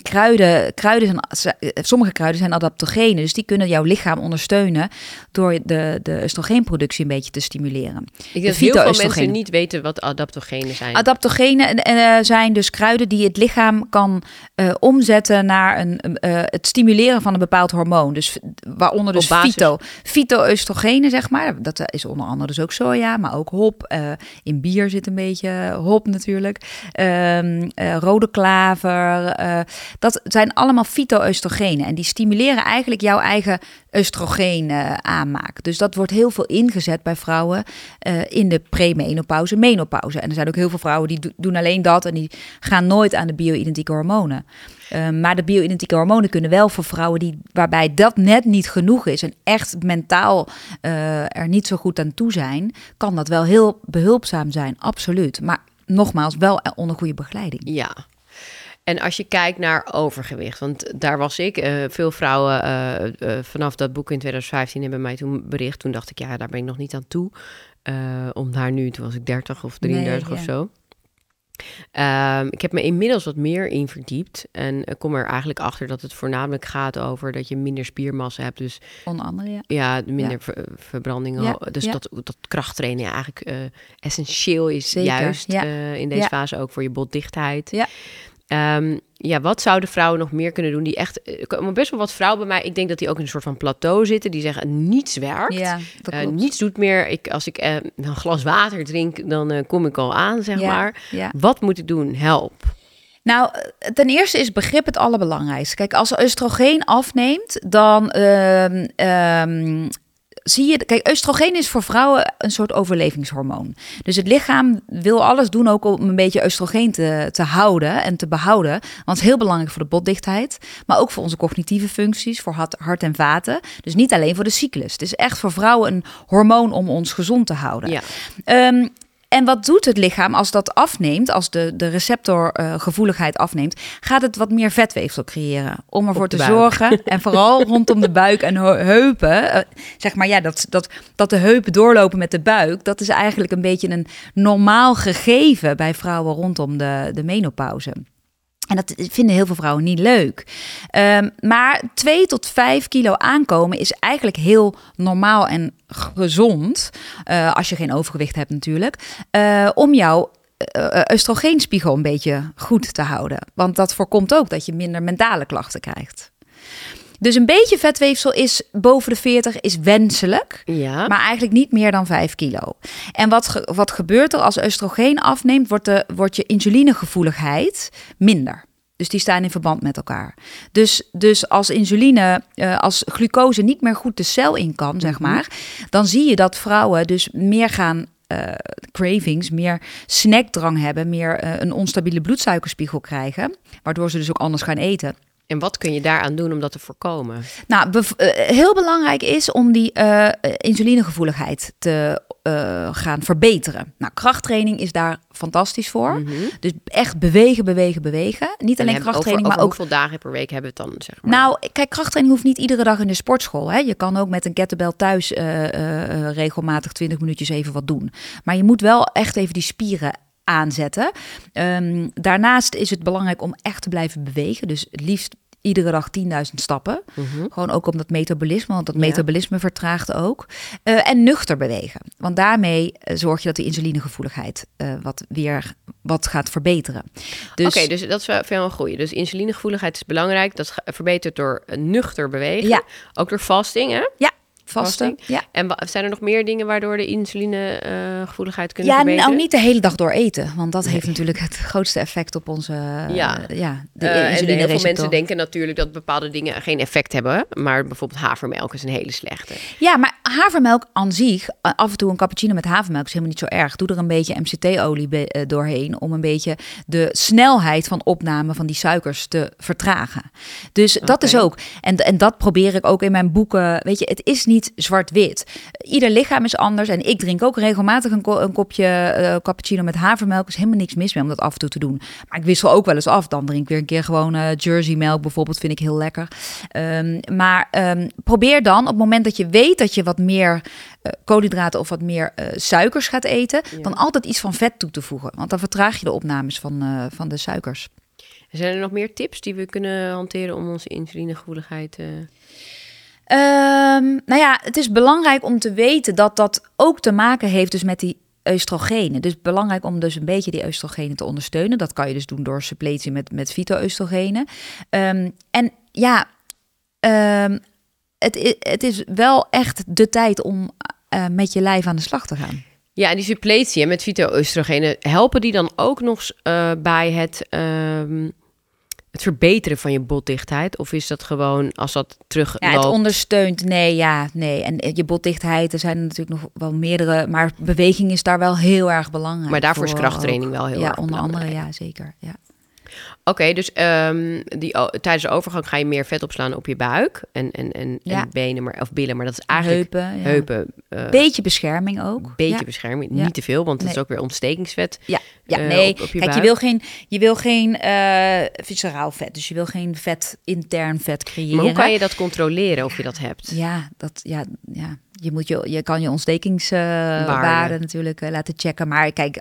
sommige kruiden zijn adaptogenen, dus die kunnen jouw lichaam ondersteunen door de oestrogeenproductie een beetje te stimuleren. Ik denk dat heel veel mensen niet weten wat adaptogenen zijn. Adaptogenen zijn dus kruiden die het lichaam kan omzetten naar het stimuleren van een bepaald hormoon. Dus waaronder dus fyto-oestrogenen, zeg maar. Dat is onder andere dus ook soja, maar ook hop. In bier zit een beetje hop natuurlijk. Rode klaver. Dat zijn allemaal fyto-oestrogenen. En die stimuleren eigenlijk jouw eigen oestrogeen aanmaak. Dus dat wordt heel veel ingezet bij vrouwen in de premenopauze, menopauze. En er zijn ook heel veel vrouwen die doen alleen dat en die gaan nooit aan de bio-identieke hormonen. Maar de bio-identieke hormonen kunnen wel voor vrouwen waarbij dat net niet genoeg is en echt mentaal er niet zo goed aan toe zijn, kan dat wel heel behulpzaam zijn, absoluut. Maar nogmaals, wel onder goede begeleiding. Ja. En als je kijkt naar overgewicht, want daar was ik. Veel vrouwen vanaf dat boek in 2015 hebben mij toen bericht. Toen dacht ik, ja, daar ben ik nog niet aan toe. Om daar nu, toen was ik 30 of 33 of zo. Ik heb me inmiddels wat meer in verdiept. En kom er eigenlijk achter dat het voornamelijk gaat over dat je minder spiermassa hebt. Dus onder andere, minder verbranding. Ja, dus dat krachttrainen eigenlijk essentieel is. Zeker, juist in deze fase ook voor je botdichtheid. Ja. wat zouden vrouwen nog meer kunnen doen? Die echt, er komen best wel wat vrouwen bij mij. Ik denk dat die ook in een soort van plateau zitten. Die zeggen, niets werkt. Ja, dat klopt. Niets doet meer. Als ik een glas water drink, dan kom ik al aan, zeg maar. Ja. Wat moet ik doen? Help. Nou, ten eerste is begrip het allerbelangrijkste. Kijk, als oestrogeen afneemt, dan zie je... Kijk, oestrogeen is voor vrouwen een soort overlevingshormoon. Dus het lichaam wil alles doen ook om een beetje oestrogeen te houden en te behouden. Want het is heel belangrijk voor de botdichtheid, maar ook voor onze cognitieve functies, voor hart en vaten. Dus niet alleen voor de cyclus. Het is echt voor vrouwen een hormoon om ons gezond te houden. Ja. En wat doet het lichaam als dat afneemt, als de receptorgevoeligheid afneemt, gaat het wat meer vetweefsel creëren om ervoor te zorgen, en vooral rondom de buik en heupen, zeg maar ja, dat de heupen doorlopen met de buik, dat is eigenlijk een beetje een normaal gegeven bij vrouwen rondom de menopauze. En dat vinden heel veel vrouwen niet leuk. Maar 2 tot 5 kilo aankomen is eigenlijk heel normaal en gezond. Als je geen overgewicht hebt natuurlijk. Om jouw oestrogeenspiegel een beetje goed te houden. Want dat voorkomt ook dat je minder mentale klachten krijgt. Dus een beetje vetweefsel is boven de 40 is wenselijk, maar eigenlijk niet meer dan 5 kilo. En wat gebeurt er als oestrogeen afneemt, wordt je insulinegevoeligheid minder. Dus die staan in verband met elkaar. Dus als insuline, als glucose niet meer goed de cel in kan, zeg maar, dan zie je dat vrouwen dus meer gaan cravings, meer snackdrang hebben, meer een onstabiele bloedsuikerspiegel krijgen, waardoor ze dus ook anders gaan eten. En wat kun je daaraan doen om dat te voorkomen? Nou, heel belangrijk is om die insulinegevoeligheid te gaan verbeteren. Nou, krachttraining is daar fantastisch voor. Mm-hmm. Dus echt bewegen. Niet alleen krachttraining, maar ook... Hoeveel dagen per week hebben we het dan, zeg maar? Nou, kijk, krachttraining hoeft niet iedere dag in de sportschool. Hè? Je kan ook met een kettlebell thuis regelmatig 20 minuutjes even wat doen. Maar je moet wel echt even die spieren aanzetten. Daarnaast is het belangrijk om echt te blijven bewegen. Dus het liefst iedere dag 10.000 stappen. Mm-hmm. Gewoon ook om dat metabolisme, want dat metabolisme vertraagt ook. En nuchter bewegen. Want daarmee zorg je dat de insulinegevoeligheid wat gaat verbeteren. Dus, Oké, dus dat is wel een goeie. Dus insulinegevoeligheid is belangrijk. Dat verbetert door nuchter bewegen. Ja. Ook door fasting, hè? Ja. Vasten. Ja. En zijn er nog meer dingen waardoor de insulinegevoeligheid kunnen verbeteren? Ja, nou niet de hele dag door eten. Want dat heeft natuurlijk het grootste effect op onze en heel veel mensen denken natuurlijk dat bepaalde dingen geen effect hebben. Maar bijvoorbeeld havermelk is een hele slechte. Ja, maar havermelk aan zich, af en toe een cappuccino met havermelk is helemaal niet zo erg. Doe er een beetje MCT-olie doorheen om een beetje de snelheid van opname van die suikers te vertragen. Dus dat is ook. En dat probeer ik ook in mijn boeken. Weet je, het is niet zwart-wit. Ieder lichaam is anders en ik drink ook regelmatig een kopje cappuccino met havermelk. Er is helemaal niks mis mee om dat af en toe te doen. Maar ik wissel ook wel eens af. Dan drink ik weer een keer gewoon Jersey melk bijvoorbeeld. Vind ik heel lekker. Maar probeer dan op het moment dat je weet dat je wat meer koolhydraten of wat meer suikers gaat eten, dan altijd iets van vet toe te voegen. Want dan vertraag je de opnames van de suikers. Zijn er nog meer tips die we kunnen hanteren om onze insulinegevoeligheid nou ja, het is belangrijk om te weten dat dat ook te maken heeft dus met die oestrogenen. Dus belangrijk om dus een beetje die oestrogenen te ondersteunen. Dat kan je dus doen door suppletie met fyto-oestrogenen. En ja, het is wel echt de tijd om met je lijf aan de slag te gaan. Ja, en die suppletie met fyto-oestrogenen, helpen die dan ook nog bij het verbeteren van je botdichtheid? Of is dat gewoon als dat terugloopt? Ja, het ondersteunt. Nee. En je botdichtheid, er zijn natuurlijk nog wel meerdere, maar beweging is daar wel heel erg belangrijk. Maar daarvoor is krachttraining wel heel erg onder belangrijk. andere, ja, zeker. Ja. Oké, dus tijdens de overgang ga je meer vet opslaan op je buik en benen, of billen, maar dat is eigenlijk heupen. Beetje bescherming ook. Beetje bescherming, niet te veel, want het is ook weer ontstekingsvet. Ja, op je kijk, buik. Je wil geen visceraal vet, dus je wil geen intern vet creëren. Maar hoe kan je dat controleren of je dat hebt? Je kan je ontstekingswaarde natuurlijk laten checken, maar kijk,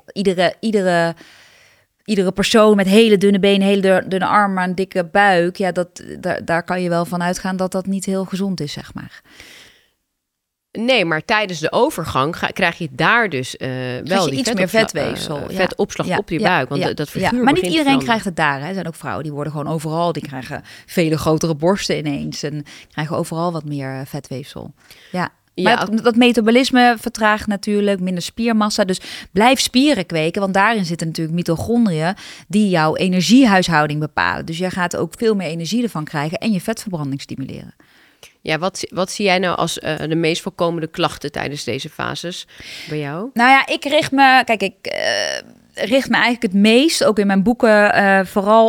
iedere persoon met hele dunne benen, hele dunne armen, maar een dikke buik, daar kan je wel van uitgaan dat dat niet heel gezond is, zeg maar. Nee, maar tijdens de overgang krijg je daar dus wel die iets meer vetweefsel. Vetopslag op je buik. Want dat figuur maar niet iedereen krijgt het daar. Hè. Er zijn ook vrouwen die worden gewoon overal. Die krijgen vele grotere borsten ineens. En krijgen overal wat meer vetweefsel. Ja. Maar dat metabolisme vertraagt natuurlijk, minder spiermassa. Dus blijf spieren kweken, want daarin zitten natuurlijk mitochondriën die jouw energiehuishouding bepalen. Dus jij gaat ook veel meer energie ervan krijgen en je vetverbranding stimuleren. Ja, wat zie jij nou als de meest voorkomende klachten tijdens deze fases bij jou? Nou ja, ik richt me eigenlijk het meest, ook in mijn boeken, vooral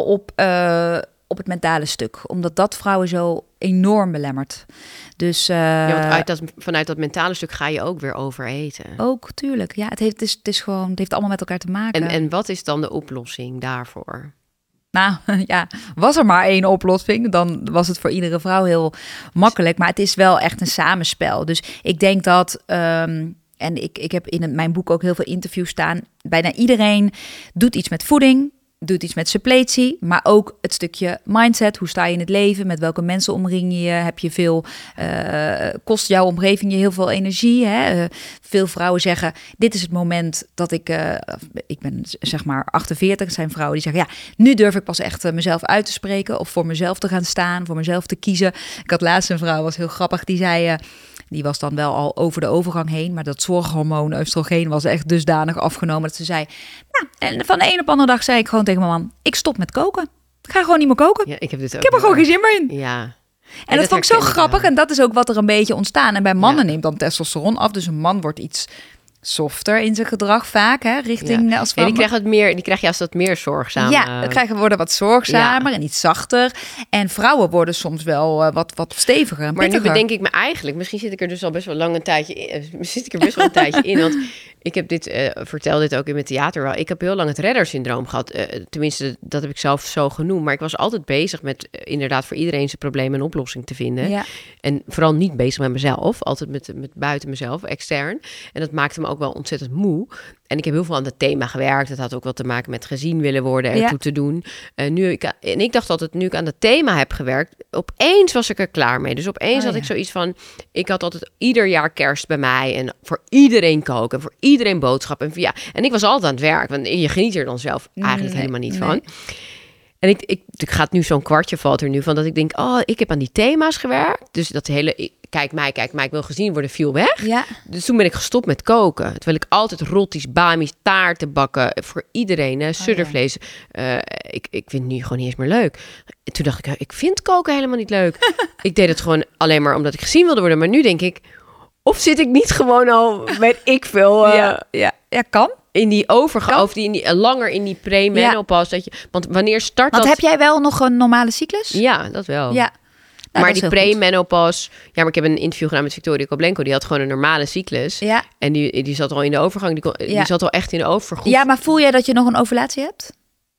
op het mentale stuk. Omdat dat vrouwen zo enorm belemmert. Dus, want vanuit dat mentale stuk ga je ook weer overeten. Ook, tuurlijk. Ja, het heeft allemaal met elkaar te maken. En wat is dan de oplossing daarvoor? Nou ja, was er maar één oplossing, dan was het voor iedere vrouw heel makkelijk. Maar het is wel echt een samenspel. Dus ik denk dat, en ik heb in mijn boek ook heel veel interviews staan. Bijna iedereen doet iets met voeding, doet iets met suppletie, maar ook het stukje mindset. Hoe sta je in het leven? Met welke mensen omring je? Heb je veel? Kost jouw omgeving je heel veel energie? Hè? Veel vrouwen zeggen: dit is het moment dat ik ben zeg maar 48. Er zijn vrouwen die zeggen: ja, nu durf ik pas echt mezelf uit te spreken of voor mezelf te gaan staan, voor mezelf te kiezen. Ik had laatst een vrouw, was heel grappig, die zei. Die was dan wel al over de overgang heen, maar dat zorghormoon oestrogeen was echt dusdanig afgenomen dat ze zei, nou, en van de een op de andere dag zei ik gewoon tegen mijn man: ik stop met koken. Ik ga gewoon niet meer koken. Ja, ik heb er gewoon geen zin meer in. Ja. En dat vond ik zo grappig. En dat is ook wat er een beetje ontstaan. En bij mannen neemt dan testosteron af. Dus een man wordt iets softer in zijn gedrag vaak, hè, richting als vrouw. Die krijg juist wat meer zorgzaam. Ja, worden wat zorgzamer en iets zachter. En vrouwen worden soms wel wat steviger en pittiger. Maar nu bedenk ik me eigenlijk, misschien zit ik er dus al best wel lang een tijdje in. Want ik heb vertel dit ook in mijn theater wel. Ik heb heel lang het reddersyndroom gehad. Tenminste, dat heb ik zelf zo genoemd. Maar ik was altijd bezig met inderdaad voor iedereen zijn probleem een oplossing te vinden. Ja. En vooral niet bezig met mezelf. Altijd met buiten mezelf, extern. En dat maakte me ook wel ontzettend moe. En ik heb heel veel aan het thema gewerkt. Dat had ook wat te maken met gezien willen worden, ertoe te doen. En ik dacht altijd, nu ik aan het thema heb gewerkt, opeens was ik er klaar mee. Dus opeens had ik zoiets van, ik had altijd ieder jaar kerst bij mij en voor iedereen koken, en voor iedereen boodschappen. En ik was altijd aan het werk, want je geniet er dan zelf eigenlijk helemaal niet van. En ik gaat nu zo'n kwartje valt er nu van dat ik denk, ik heb aan die thema's gewerkt. Dus dat hele, kijk mij, ik wil gezien worden, viel weg. Ja. Dus toen ben ik gestopt met koken. Terwijl ik altijd rotties, bamies, taarten bakken voor iedereen. Suddervlees. Ik vind het nu gewoon niet eens meer leuk. En toen dacht ik vind koken helemaal niet leuk. Ik deed het gewoon alleen maar omdat ik gezien wilde worden. Maar nu denk ik, of zit ik niet gewoon al, weet ik veel. Ja, kan. In die overgang, of langer in die premenopause. Want wanneer start dat? Heb jij wel nog een normale cyclus? Ja, dat wel. Ja. Maar die premenopause. Ja, maar ik heb een interview gedaan met Victoria Koblenko. Die had gewoon een normale cyclus. Ja. En die zat al in de overgang. Die zat al echt in de overgang. Ja, maar voel jij dat je nog een ovulatie hebt?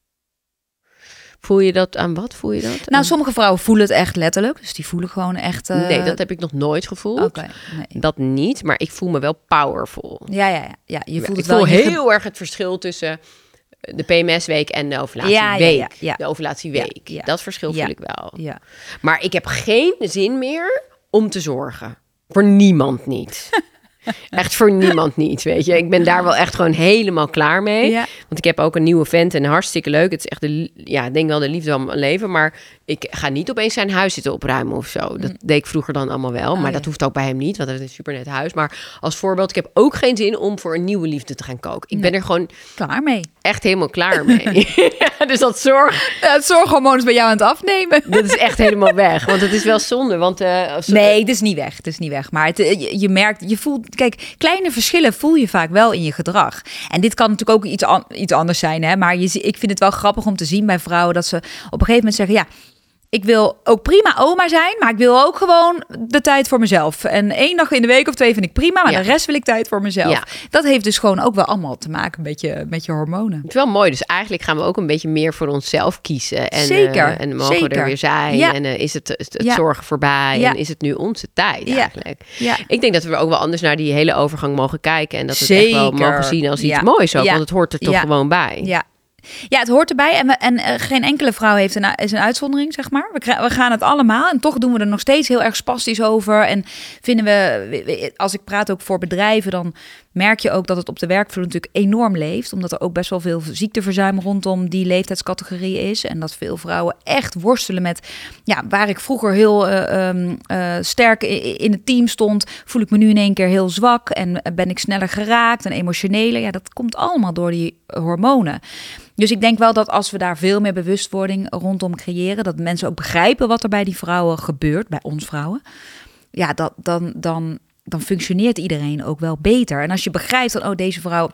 Voel je dat aan wat? Voel je dat? Nou, sommige vrouwen voelen het echt letterlijk. Dus die voelen gewoon echt... Nee, dat heb ik nog nooit gevoeld. Okay, nee. Dat niet, maar ik voel me wel powerful. Ja. Je voelt ik het wel. Ik voel heel erg het verschil tussen de PMS-week en de ovulatieweek. Ja. De ovulatieweek. Ja. Dat verschil voel ik wel. Ja. Maar ik heb geen zin meer om te zorgen. Voor niemand niet. Echt voor niemand niet, weet je. Ik ben daar wel echt gewoon helemaal klaar mee. Ja. Want ik heb ook een nieuwe vent en hartstikke leuk. Het is echt, ik denk wel de liefde van mijn leven. Maar ik ga niet opeens zijn huis zitten opruimen of zo. Dat deed ik vroeger dan allemaal wel. Maar dat hoeft ook bij hem niet, want het is een supernet huis. Maar als voorbeeld, ik heb ook geen zin om voor een nieuwe liefde te gaan koken. Ik ben er gewoon klaar mee. Echt helemaal klaar mee. Dus dat het zorghormoon is bij jou aan het afnemen. Dat is echt helemaal weg. Want het is wel zonde. Want, nee, het is niet weg. Het is niet weg. Maar je merkt, je voelt... Kijk, kleine verschillen voel je vaak wel in je gedrag. En dit kan natuurlijk ook iets anders zijn. Hè? Maar ik vind het wel grappig om te zien bij vrouwen dat ze op een gegeven moment zeggen... ja, ik wil ook prima oma zijn, maar ik wil ook gewoon de tijd voor mezelf. En 1 dag in de week of 2 vind ik prima, maar de rest wil ik tijd voor mezelf. Ja. Dat heeft dus gewoon ook wel allemaal te maken met je hormonen. Het is wel mooi, dus eigenlijk gaan we ook een beetje meer voor onszelf kiezen. En, zeker. En mogen we er weer zijn. Ja. En is het zorgen voorbij. Ja. En is het nu onze tijd eigenlijk. Ja. Ik denk dat we ook wel anders naar die hele overgang mogen kijken. En dat we het echt wel mogen zien als iets moois ook. Want het hoort er toch gewoon bij. Ja. Ja, het hoort erbij. En geen enkele vrouw is een uitzondering, zeg maar. We gaan het allemaal. En toch doen we er nog steeds heel erg spastisch over. En vinden we, als ik praat ook voor bedrijven, dan merk je ook dat het op de werkvloer natuurlijk enorm leeft. Omdat er ook best wel veel ziekteverzuim rondom die leeftijdscategorie is. En dat veel vrouwen echt worstelen met, waar ik vroeger heel sterk in het team stond, voel ik me nu in één keer heel zwak en ben ik sneller geraakt en emotioneler. Ja, dat komt allemaal door die hormonen. Dus ik denk wel dat als we daar veel meer bewustwording rondom creëren, dat mensen ook begrijpen wat er bij die vrouwen gebeurt, bij ons vrouwen. Ja, dan functioneert iedereen ook wel beter. En als je begrijpt dat, deze vrouw,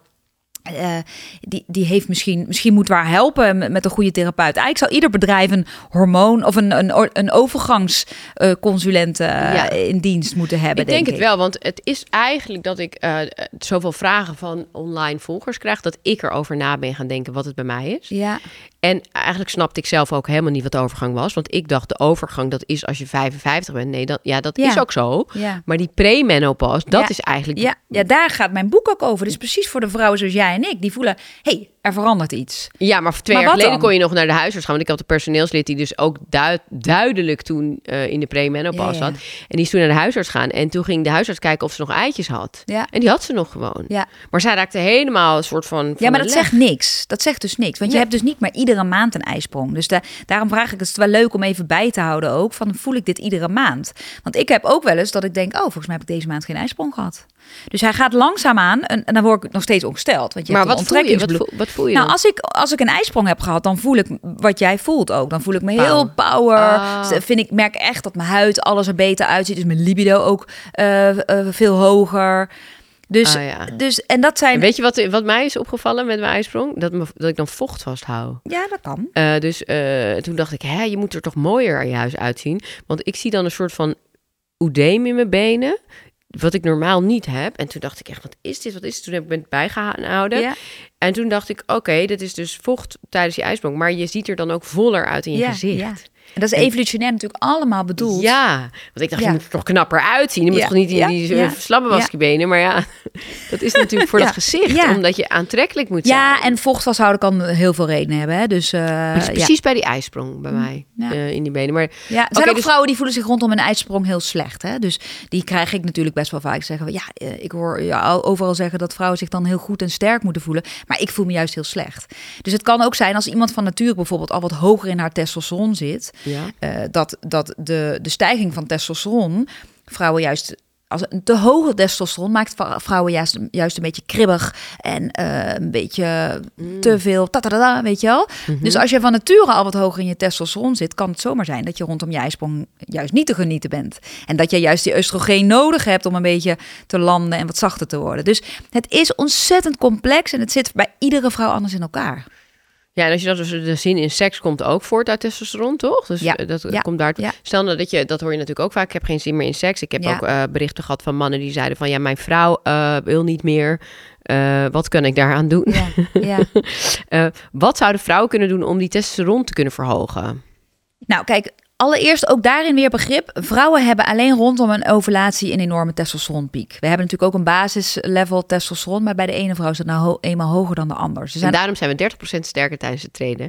die heeft misschien moeten we haar helpen met een goede therapeut. Eigenlijk zou ieder bedrijf een hormoon of een overgangsconsulent in dienst moeten hebben. Ik denk het wel, want het is eigenlijk dat ik zoveel vragen van online volgers krijg, dat ik erover na ben gaan denken wat het bij mij is. Ja. En eigenlijk snapte ik zelf ook helemaal niet wat de overgang was. Want ik dacht, de overgang, dat is als je 55 bent. Nee, dat is ook zo. Ja. Maar die premenopause, dat is eigenlijk... Ja, daar gaat mijn boek ook over. Dus precies voor de vrouwen zoals jij en ik. Die voelen, er verandert iets. Ja, maar 2 jaar geleden kon je nog naar de huisarts gaan. Want ik had een personeelslid die dus ook duidelijk toen in de premenopause zat. En die is toen naar de huisarts gaan. En toen ging de huisarts kijken of ze nog eitjes had. Ja. En die had ze nog gewoon. Ja. Maar zij raakte helemaal een soort van maar dat zegt niks. Dat zegt dus niks. Want je hebt dus niet meer iedere maand een ijsprong. Dus daarom vraag ik, het is wel leuk om even bij te houden ook. Van, voel ik dit iedere maand? Want ik heb ook wel eens dat ik denk, volgens mij heb ik deze maand geen ijsprong gehad. Dus hij gaat langzaamaan en dan word ik nog steeds ongesteld. Want je maar wat voel je nou, als ik een ijsprong heb gehad, dan voel ik wat jij voelt ook. Dan voel ik me heel power. Merk echt dat mijn huid alles er beter uitziet. Dus mijn libido ook veel hoger. Dus en dat zijn... En weet je wat mij is opgevallen met mijn ijsprong? Dat ik dan vocht vasthoud. Ja, dat kan. Toen dacht ik, je moet er toch mooier juist uitzien. Want ik zie dan een soort van oedeem in mijn benen, wat ik normaal niet heb. En toen dacht ik echt, wat is dit? Toen heb ik het bijgehouden. Ja. En toen dacht ik, oké, dat is dus vocht tijdens je ijsprong. Maar je ziet er dan ook voller uit in je gezicht. Ja. En dat is evolutionair natuurlijk allemaal bedoeld. Ja, want ik dacht, je moet er toch knapper uitzien. Je moet toch niet in die slabbenwaskebenen. Maar dat is natuurlijk voor dat gezicht. Ja. Omdat je aantrekkelijk moet zijn. Ja, en vocht vasthouden kan heel veel redenen hebben. Hè? Dus, precies bij die ijsprong bij mij. In die benen. Maar, er zijn ook vrouwen die voelen zich rondom een ijsprong heel slecht. Hè? Dus die krijg ik natuurlijk best wel vaak zeggen. Ik hoor overal zeggen dat vrouwen zich dan heel goed en sterk moeten voelen. Maar ik voel me juist heel slecht. Dus het kan ook zijn als iemand van nature bijvoorbeeld al wat hoger in haar testosteron zit. Ja. Dat de stijging van testosteron vrouwen juist, als een te hoge testosteron maakt vrouwen juist een beetje kribbig en een beetje te veel weet je wel. Mm-hmm. Dus als je van nature al wat hoger in je testosteron zit, kan het zomaar zijn dat je rondom je ijsprong juist niet te genieten bent. En dat je juist die oestrogeen nodig hebt om een beetje te landen en wat zachter te worden. Dus het is ontzettend complex en het zit bij iedere vrouw anders in elkaar. Ja, en als je dat dus de zin in seks komt ook voort uit testosteron, toch? Dus dat komt daar. Ja. Stel nou dat hoor je natuurlijk ook vaak. Ik heb geen zin meer in seks. Ik heb ook berichten gehad van mannen die zeiden van mijn vrouw wil niet meer. Wat kan ik daaraan doen? Ja. Wat zouden vrouwen kunnen doen om die testosteron te kunnen verhogen? Nou, kijk. Allereerst ook daarin weer begrip. Vrouwen hebben alleen rondom een ovulatie een enorme testosteronpiek. We hebben natuurlijk ook een basislevel testosteron, maar bij de ene vrouw is het nou eenmaal hoger dan de ander. En daarom zijn we 30% sterker tijdens het trainen.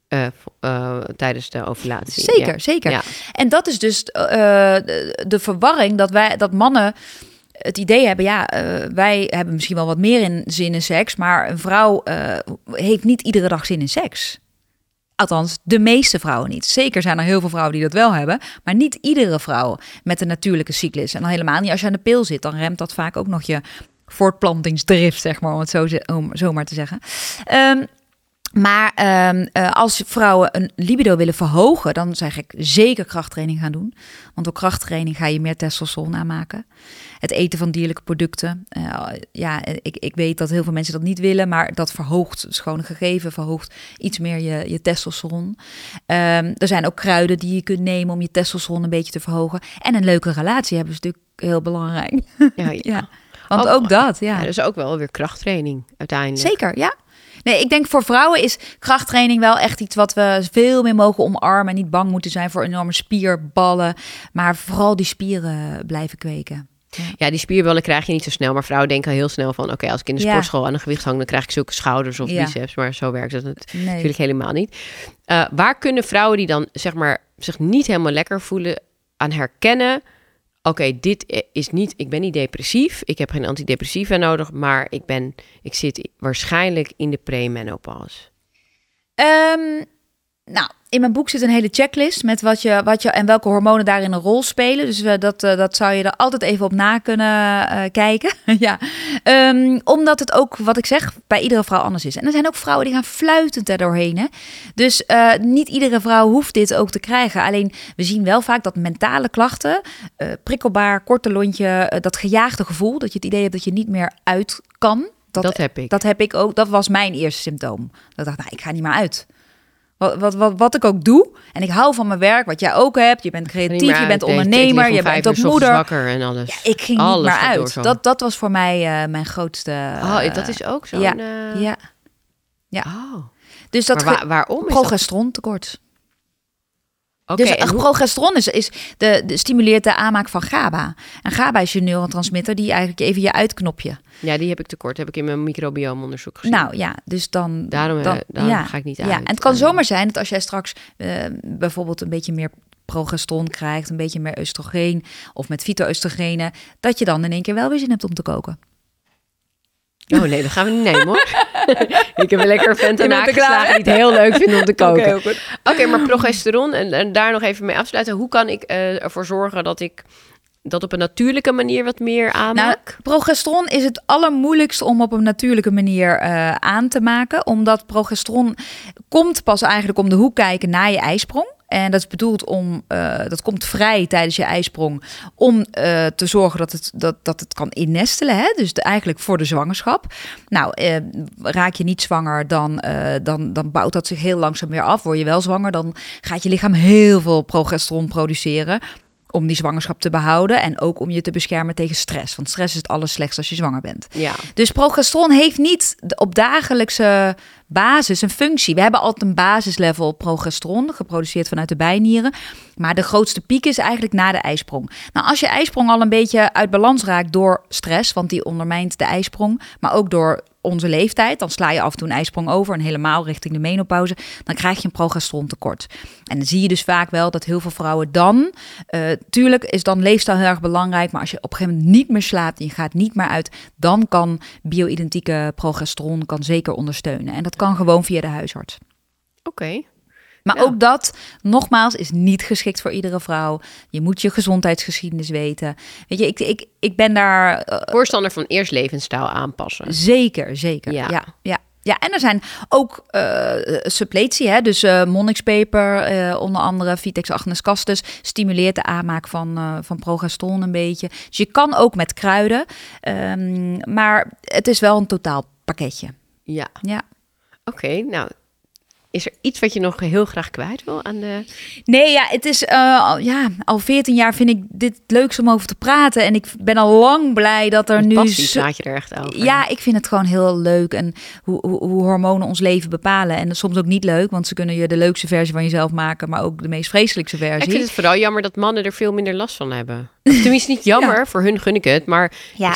Tijdens de ovulatie. Zeker. Ja. En dat is dus de verwarring dat mannen het idee hebben, wij hebben misschien wel wat meer zin in seks, maar een vrouw heeft niet iedere dag zin in seks. Althans, de meeste vrouwen niet. Zeker zijn er heel veel vrouwen die dat wel hebben, maar niet iedere vrouw met een natuurlijke cyclus. En dan helemaal niet als je aan de pil zit, dan remt dat vaak ook nog je voortplantingsdrift, zeg maar, om het zo maar te zeggen. Maar als vrouwen een libido willen verhogen, dan zeg ik zeker krachttraining gaan doen. Want door krachttraining ga je meer testosteron aanmaken. Het eten van dierlijke producten. Ik weet dat heel veel mensen dat niet willen, maar dat verhoogt, het is gewoon een gegeven, verhoogt iets meer je testosteron. Er zijn ook kruiden die je kunt nemen om je testosteron een beetje te verhogen. En een leuke relatie hebben is natuurlijk heel belangrijk. Ja. Want ook dat, dus ook wel weer krachttraining uiteindelijk. Zeker, ja. Nee, ik denk voor vrouwen is krachttraining wel echt iets wat we veel meer mogen omarmen. En niet bang moeten zijn voor enorme spierballen. Maar vooral die spieren blijven kweken. Ja, die spierballen krijg je niet zo snel. Maar vrouwen denken al heel snel van... oké, als ik in de sportschool aan een gewicht hang... dan krijg ik zulke schouders of biceps. Maar zo werkt dat natuurlijk helemaal niet. Waar kunnen vrouwen die dan zeg maar zich niet helemaal lekker voelen... aan herkennen... oké, dit is niet... ik ben niet depressief. Ik heb geen antidepressiva nodig. Maar ik zit waarschijnlijk in de premenopause. Nou, in mijn boek zit een hele checklist met wat je en welke hormonen daarin een rol spelen. Dus dat zou je er altijd even op na kunnen kijken. Ja. Omdat het ook, wat ik zeg, bij iedere vrouw anders is. En er zijn ook vrouwen die gaan fluitend er doorheen. Hè? Dus niet iedere vrouw hoeft dit ook te krijgen. Alleen, we zien wel vaak dat mentale klachten, prikkelbaar, korte lontje, dat gejaagde gevoel, dat je het idee hebt dat je niet meer uit kan. Dat heb ik. Dat heb ik ook. Dat was mijn eerste symptoom. Dat ik dacht, ik ga niet meer uit. Wat ik ook doe. En ik hou van mijn werk, wat jij ook hebt. Je bent creatief, je bent ondernemer, je bent ook moeder. Wakker en alles. Ja, ik ging niet meer uit. Dat was voor mij mijn grootste... dat is ook zo. Ja. Oh. Dus dat waarom is progesterontekort. Okay, dus progesteron stimuleert de aanmaak van GABA. En GABA is je neurotransmitter die eigenlijk even je uitknopje. Ja, die heb ik tekort. Heb ik in mijn microbiomonderzoek gezien. Nou ja, dus dan... Daarom ga ik niet uit. Ja, en het kan zomaar zijn dat als jij straks bijvoorbeeld een beetje meer progesteron krijgt, een beetje meer oestrogeen of met fytoöstrogenen, dat je dan in één keer wel weer zin hebt om te koken. Oh nee, dat gaan we niet nemen hoor. Ik heb een lekker vent aan aangeslagen die het heel leuk vindt om te koken. Oké, maar progesteron, en daar nog even mee afsluiten. Hoe kan ik ervoor zorgen dat ik dat op een natuurlijke manier wat meer aanmaak? Nou, progesteron is het allermoeilijkst om op een natuurlijke manier aan te maken. Omdat progesteron komt pas eigenlijk om de hoek kijken na je ijsprong. En dat is bedoeld dat komt vrij tijdens je ijsprong om te zorgen dat het kan innestelen. Hè? Dus eigenlijk voor de zwangerschap. Nou, raak je niet zwanger, dan bouwt dat zich heel langzaam weer af. Word je wel zwanger, dan gaat je lichaam heel veel progesteron produceren om die zwangerschap te behouden en ook om je te beschermen tegen stress. Want stress is het allerslechtste als je zwanger bent. Ja. Dus progesteron heeft niet op dagelijkse basis een functie. We hebben altijd een basislevel progesteron geproduceerd vanuit de bijnieren. Maar de grootste piek is eigenlijk na de ijsprong. Nou, als je ijsprong al een beetje uit balans raakt door stress, want die ondermijnt de ijsprong, maar ook door onze leeftijd, dan sla je af en toe een ijsprong over en helemaal richting de menopauze, dan krijg je een progesterontekort. En dan zie je dus vaak wel dat heel veel vrouwen dan, tuurlijk is dan leefstijl heel erg belangrijk, maar als je op een gegeven moment niet meer slaapt en je gaat niet meer uit, dan kan bio-identieke progesteron zeker ondersteunen. En dat kan gewoon via de huisarts. Oké. Maar ook dat, nogmaals, is niet geschikt voor iedere vrouw. Je moet je gezondheidsgeschiedenis weten. Weet je, ik ben daar... voorstander van eerst levensstijl aanpassen. Zeker. Ja, en er zijn ook suppletie, hè? Dus monnikspeper, onder andere Vitex Agnes Castus, stimuleert de aanmaak van progesteron een beetje. Dus je kan ook met kruiden, maar het is wel een totaal pakketje. Ja. Oké, nou... Is er iets wat je nog heel graag kwijt wil aan de... Nee, ja, het is al 14 jaar vind ik dit het leukst om over te praten. En ik ben al lang blij dat er nu... Passie praat je er echt over. Ja, ik vind het gewoon heel leuk. En hoe hormonen ons leven bepalen. En dat is soms ook niet leuk, want ze kunnen je de leukste versie van jezelf maken, maar ook de meest vreselijkste versie. Ik vind het vooral jammer dat mannen er veel minder last van hebben. Tenminste, niet jammer, voor hun gun ik het. Maar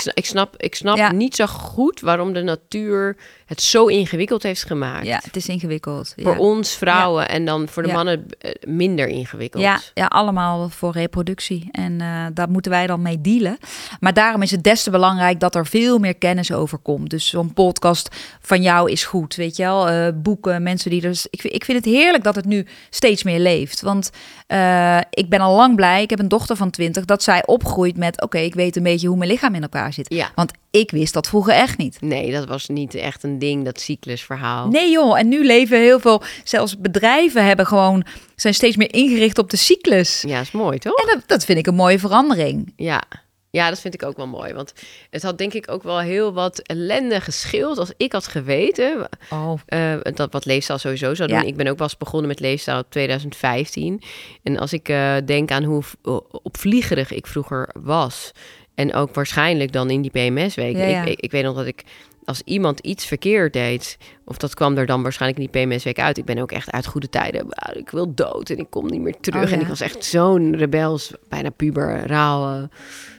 ik snap niet zo goed waarom de natuur het zo ingewikkeld heeft gemaakt. Ja, het is ingewikkeld. Voor ons vrouwen en dan voor de mannen minder ingewikkeld. Ja, allemaal voor reproductie. En daar moeten wij dan mee dealen. Maar daarom is het des te belangrijk dat er veel meer kennis over komt. Dus zo'n podcast van jou is goed, weet je wel. Boeken, mensen die er... Ik vind het heerlijk dat het nu steeds meer leeft. Want ik ben al lang blij. Ik heb een dochter van 20 dat zij opgroeit met... Oké, ik weet een beetje hoe mijn lichaam in elkaar zit. Ja. Want ik wist dat vroeger echt niet. Nee, dat was niet echt een ding, dat cyclusverhaal. Nee joh, en nu leven heel veel... Zelfs bedrijven zijn steeds meer ingericht op de cyclus. Ja, is mooi, toch? En dat vind ik een mooie verandering. Ja, dat vind ik ook wel mooi. Want het had denk ik ook wel heel wat ellende gescheeld als ik had geweten. Dat wat leefstijl sowieso zou doen. Ik ben ook wel eens begonnen met leefstijl in 2015. En als ik denk aan hoe opvliegerig ik vroeger was... En ook waarschijnlijk dan in die PMS-week. Ik weet nog dat ik, als iemand iets verkeerd deed... of dat kwam er dan waarschijnlijk in die PMS-week uit... ik ben ook echt uit goede tijden. Ik wil dood en ik kom niet meer terug. En ik was echt zo'n rebels, bijna puber, rauw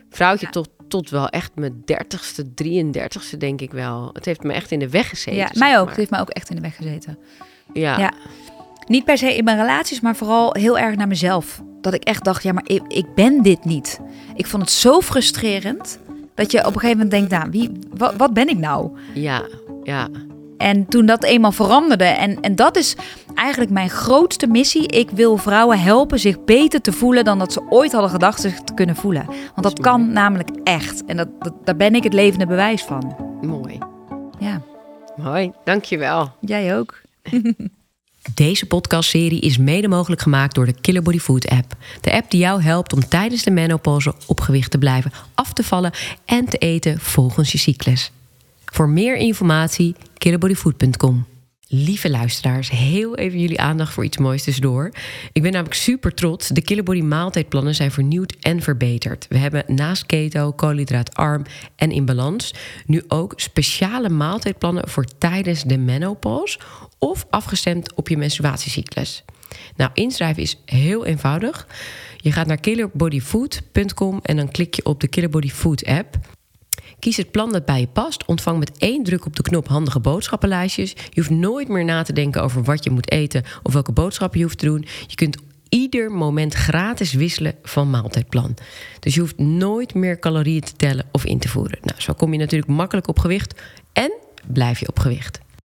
vrouwtje tot wel echt mijn 30ste, 33ste denk ik wel. Het heeft me echt in de weg gezeten. Ja, mij ook. Het heeft mij ook echt in de weg gezeten. Ja. Niet per se in mijn relaties, maar vooral heel erg naar mezelf. Dat ik echt dacht, maar ik ben dit niet. Ik vond het zo frustrerend dat je op een gegeven moment denkt, wat ben ik nou? Ja. En toen dat eenmaal veranderde, en dat is eigenlijk mijn grootste missie. Ik wil vrouwen helpen zich beter te voelen dan dat ze ooit hadden gedacht zich te kunnen voelen. Want dat kan namelijk echt. En daar ben ik het levende bewijs van. Mooi. Ja. Mooi, dankjewel. Jij ook. Deze podcastserie is mede mogelijk gemaakt door de Killer Body Food app. De app die jou helpt om tijdens de menopauze op gewicht te blijven, af te vallen en te eten volgens je cyclus. Voor meer informatie, killerbodyfood.com. Lieve luisteraars, heel even jullie aandacht voor iets moois tussendoor. Ik ben namelijk super trots. De Killer Body maaltijdplannen zijn vernieuwd en verbeterd. We hebben naast keto, koolhydraatarm en in balans nu ook speciale maaltijdplannen voor tijdens de menopauze of afgestemd op je menstruatiecyclus. Nou, inschrijven is heel eenvoudig. Je gaat naar killerbodyfood.com en dan klik je op de Killer Body Food app. Kies het plan dat bij je past. Ontvang met 1 druk op de knop handige boodschappenlijstjes. Je hoeft nooit meer na te denken over wat je moet eten of welke boodschappen je hoeft te doen. Je kunt ieder moment gratis wisselen van maaltijdplan. Dus je hoeft nooit meer calorieën te tellen of in te voeren. Nou, zo kom je natuurlijk makkelijk op gewicht en blijf je op gewicht.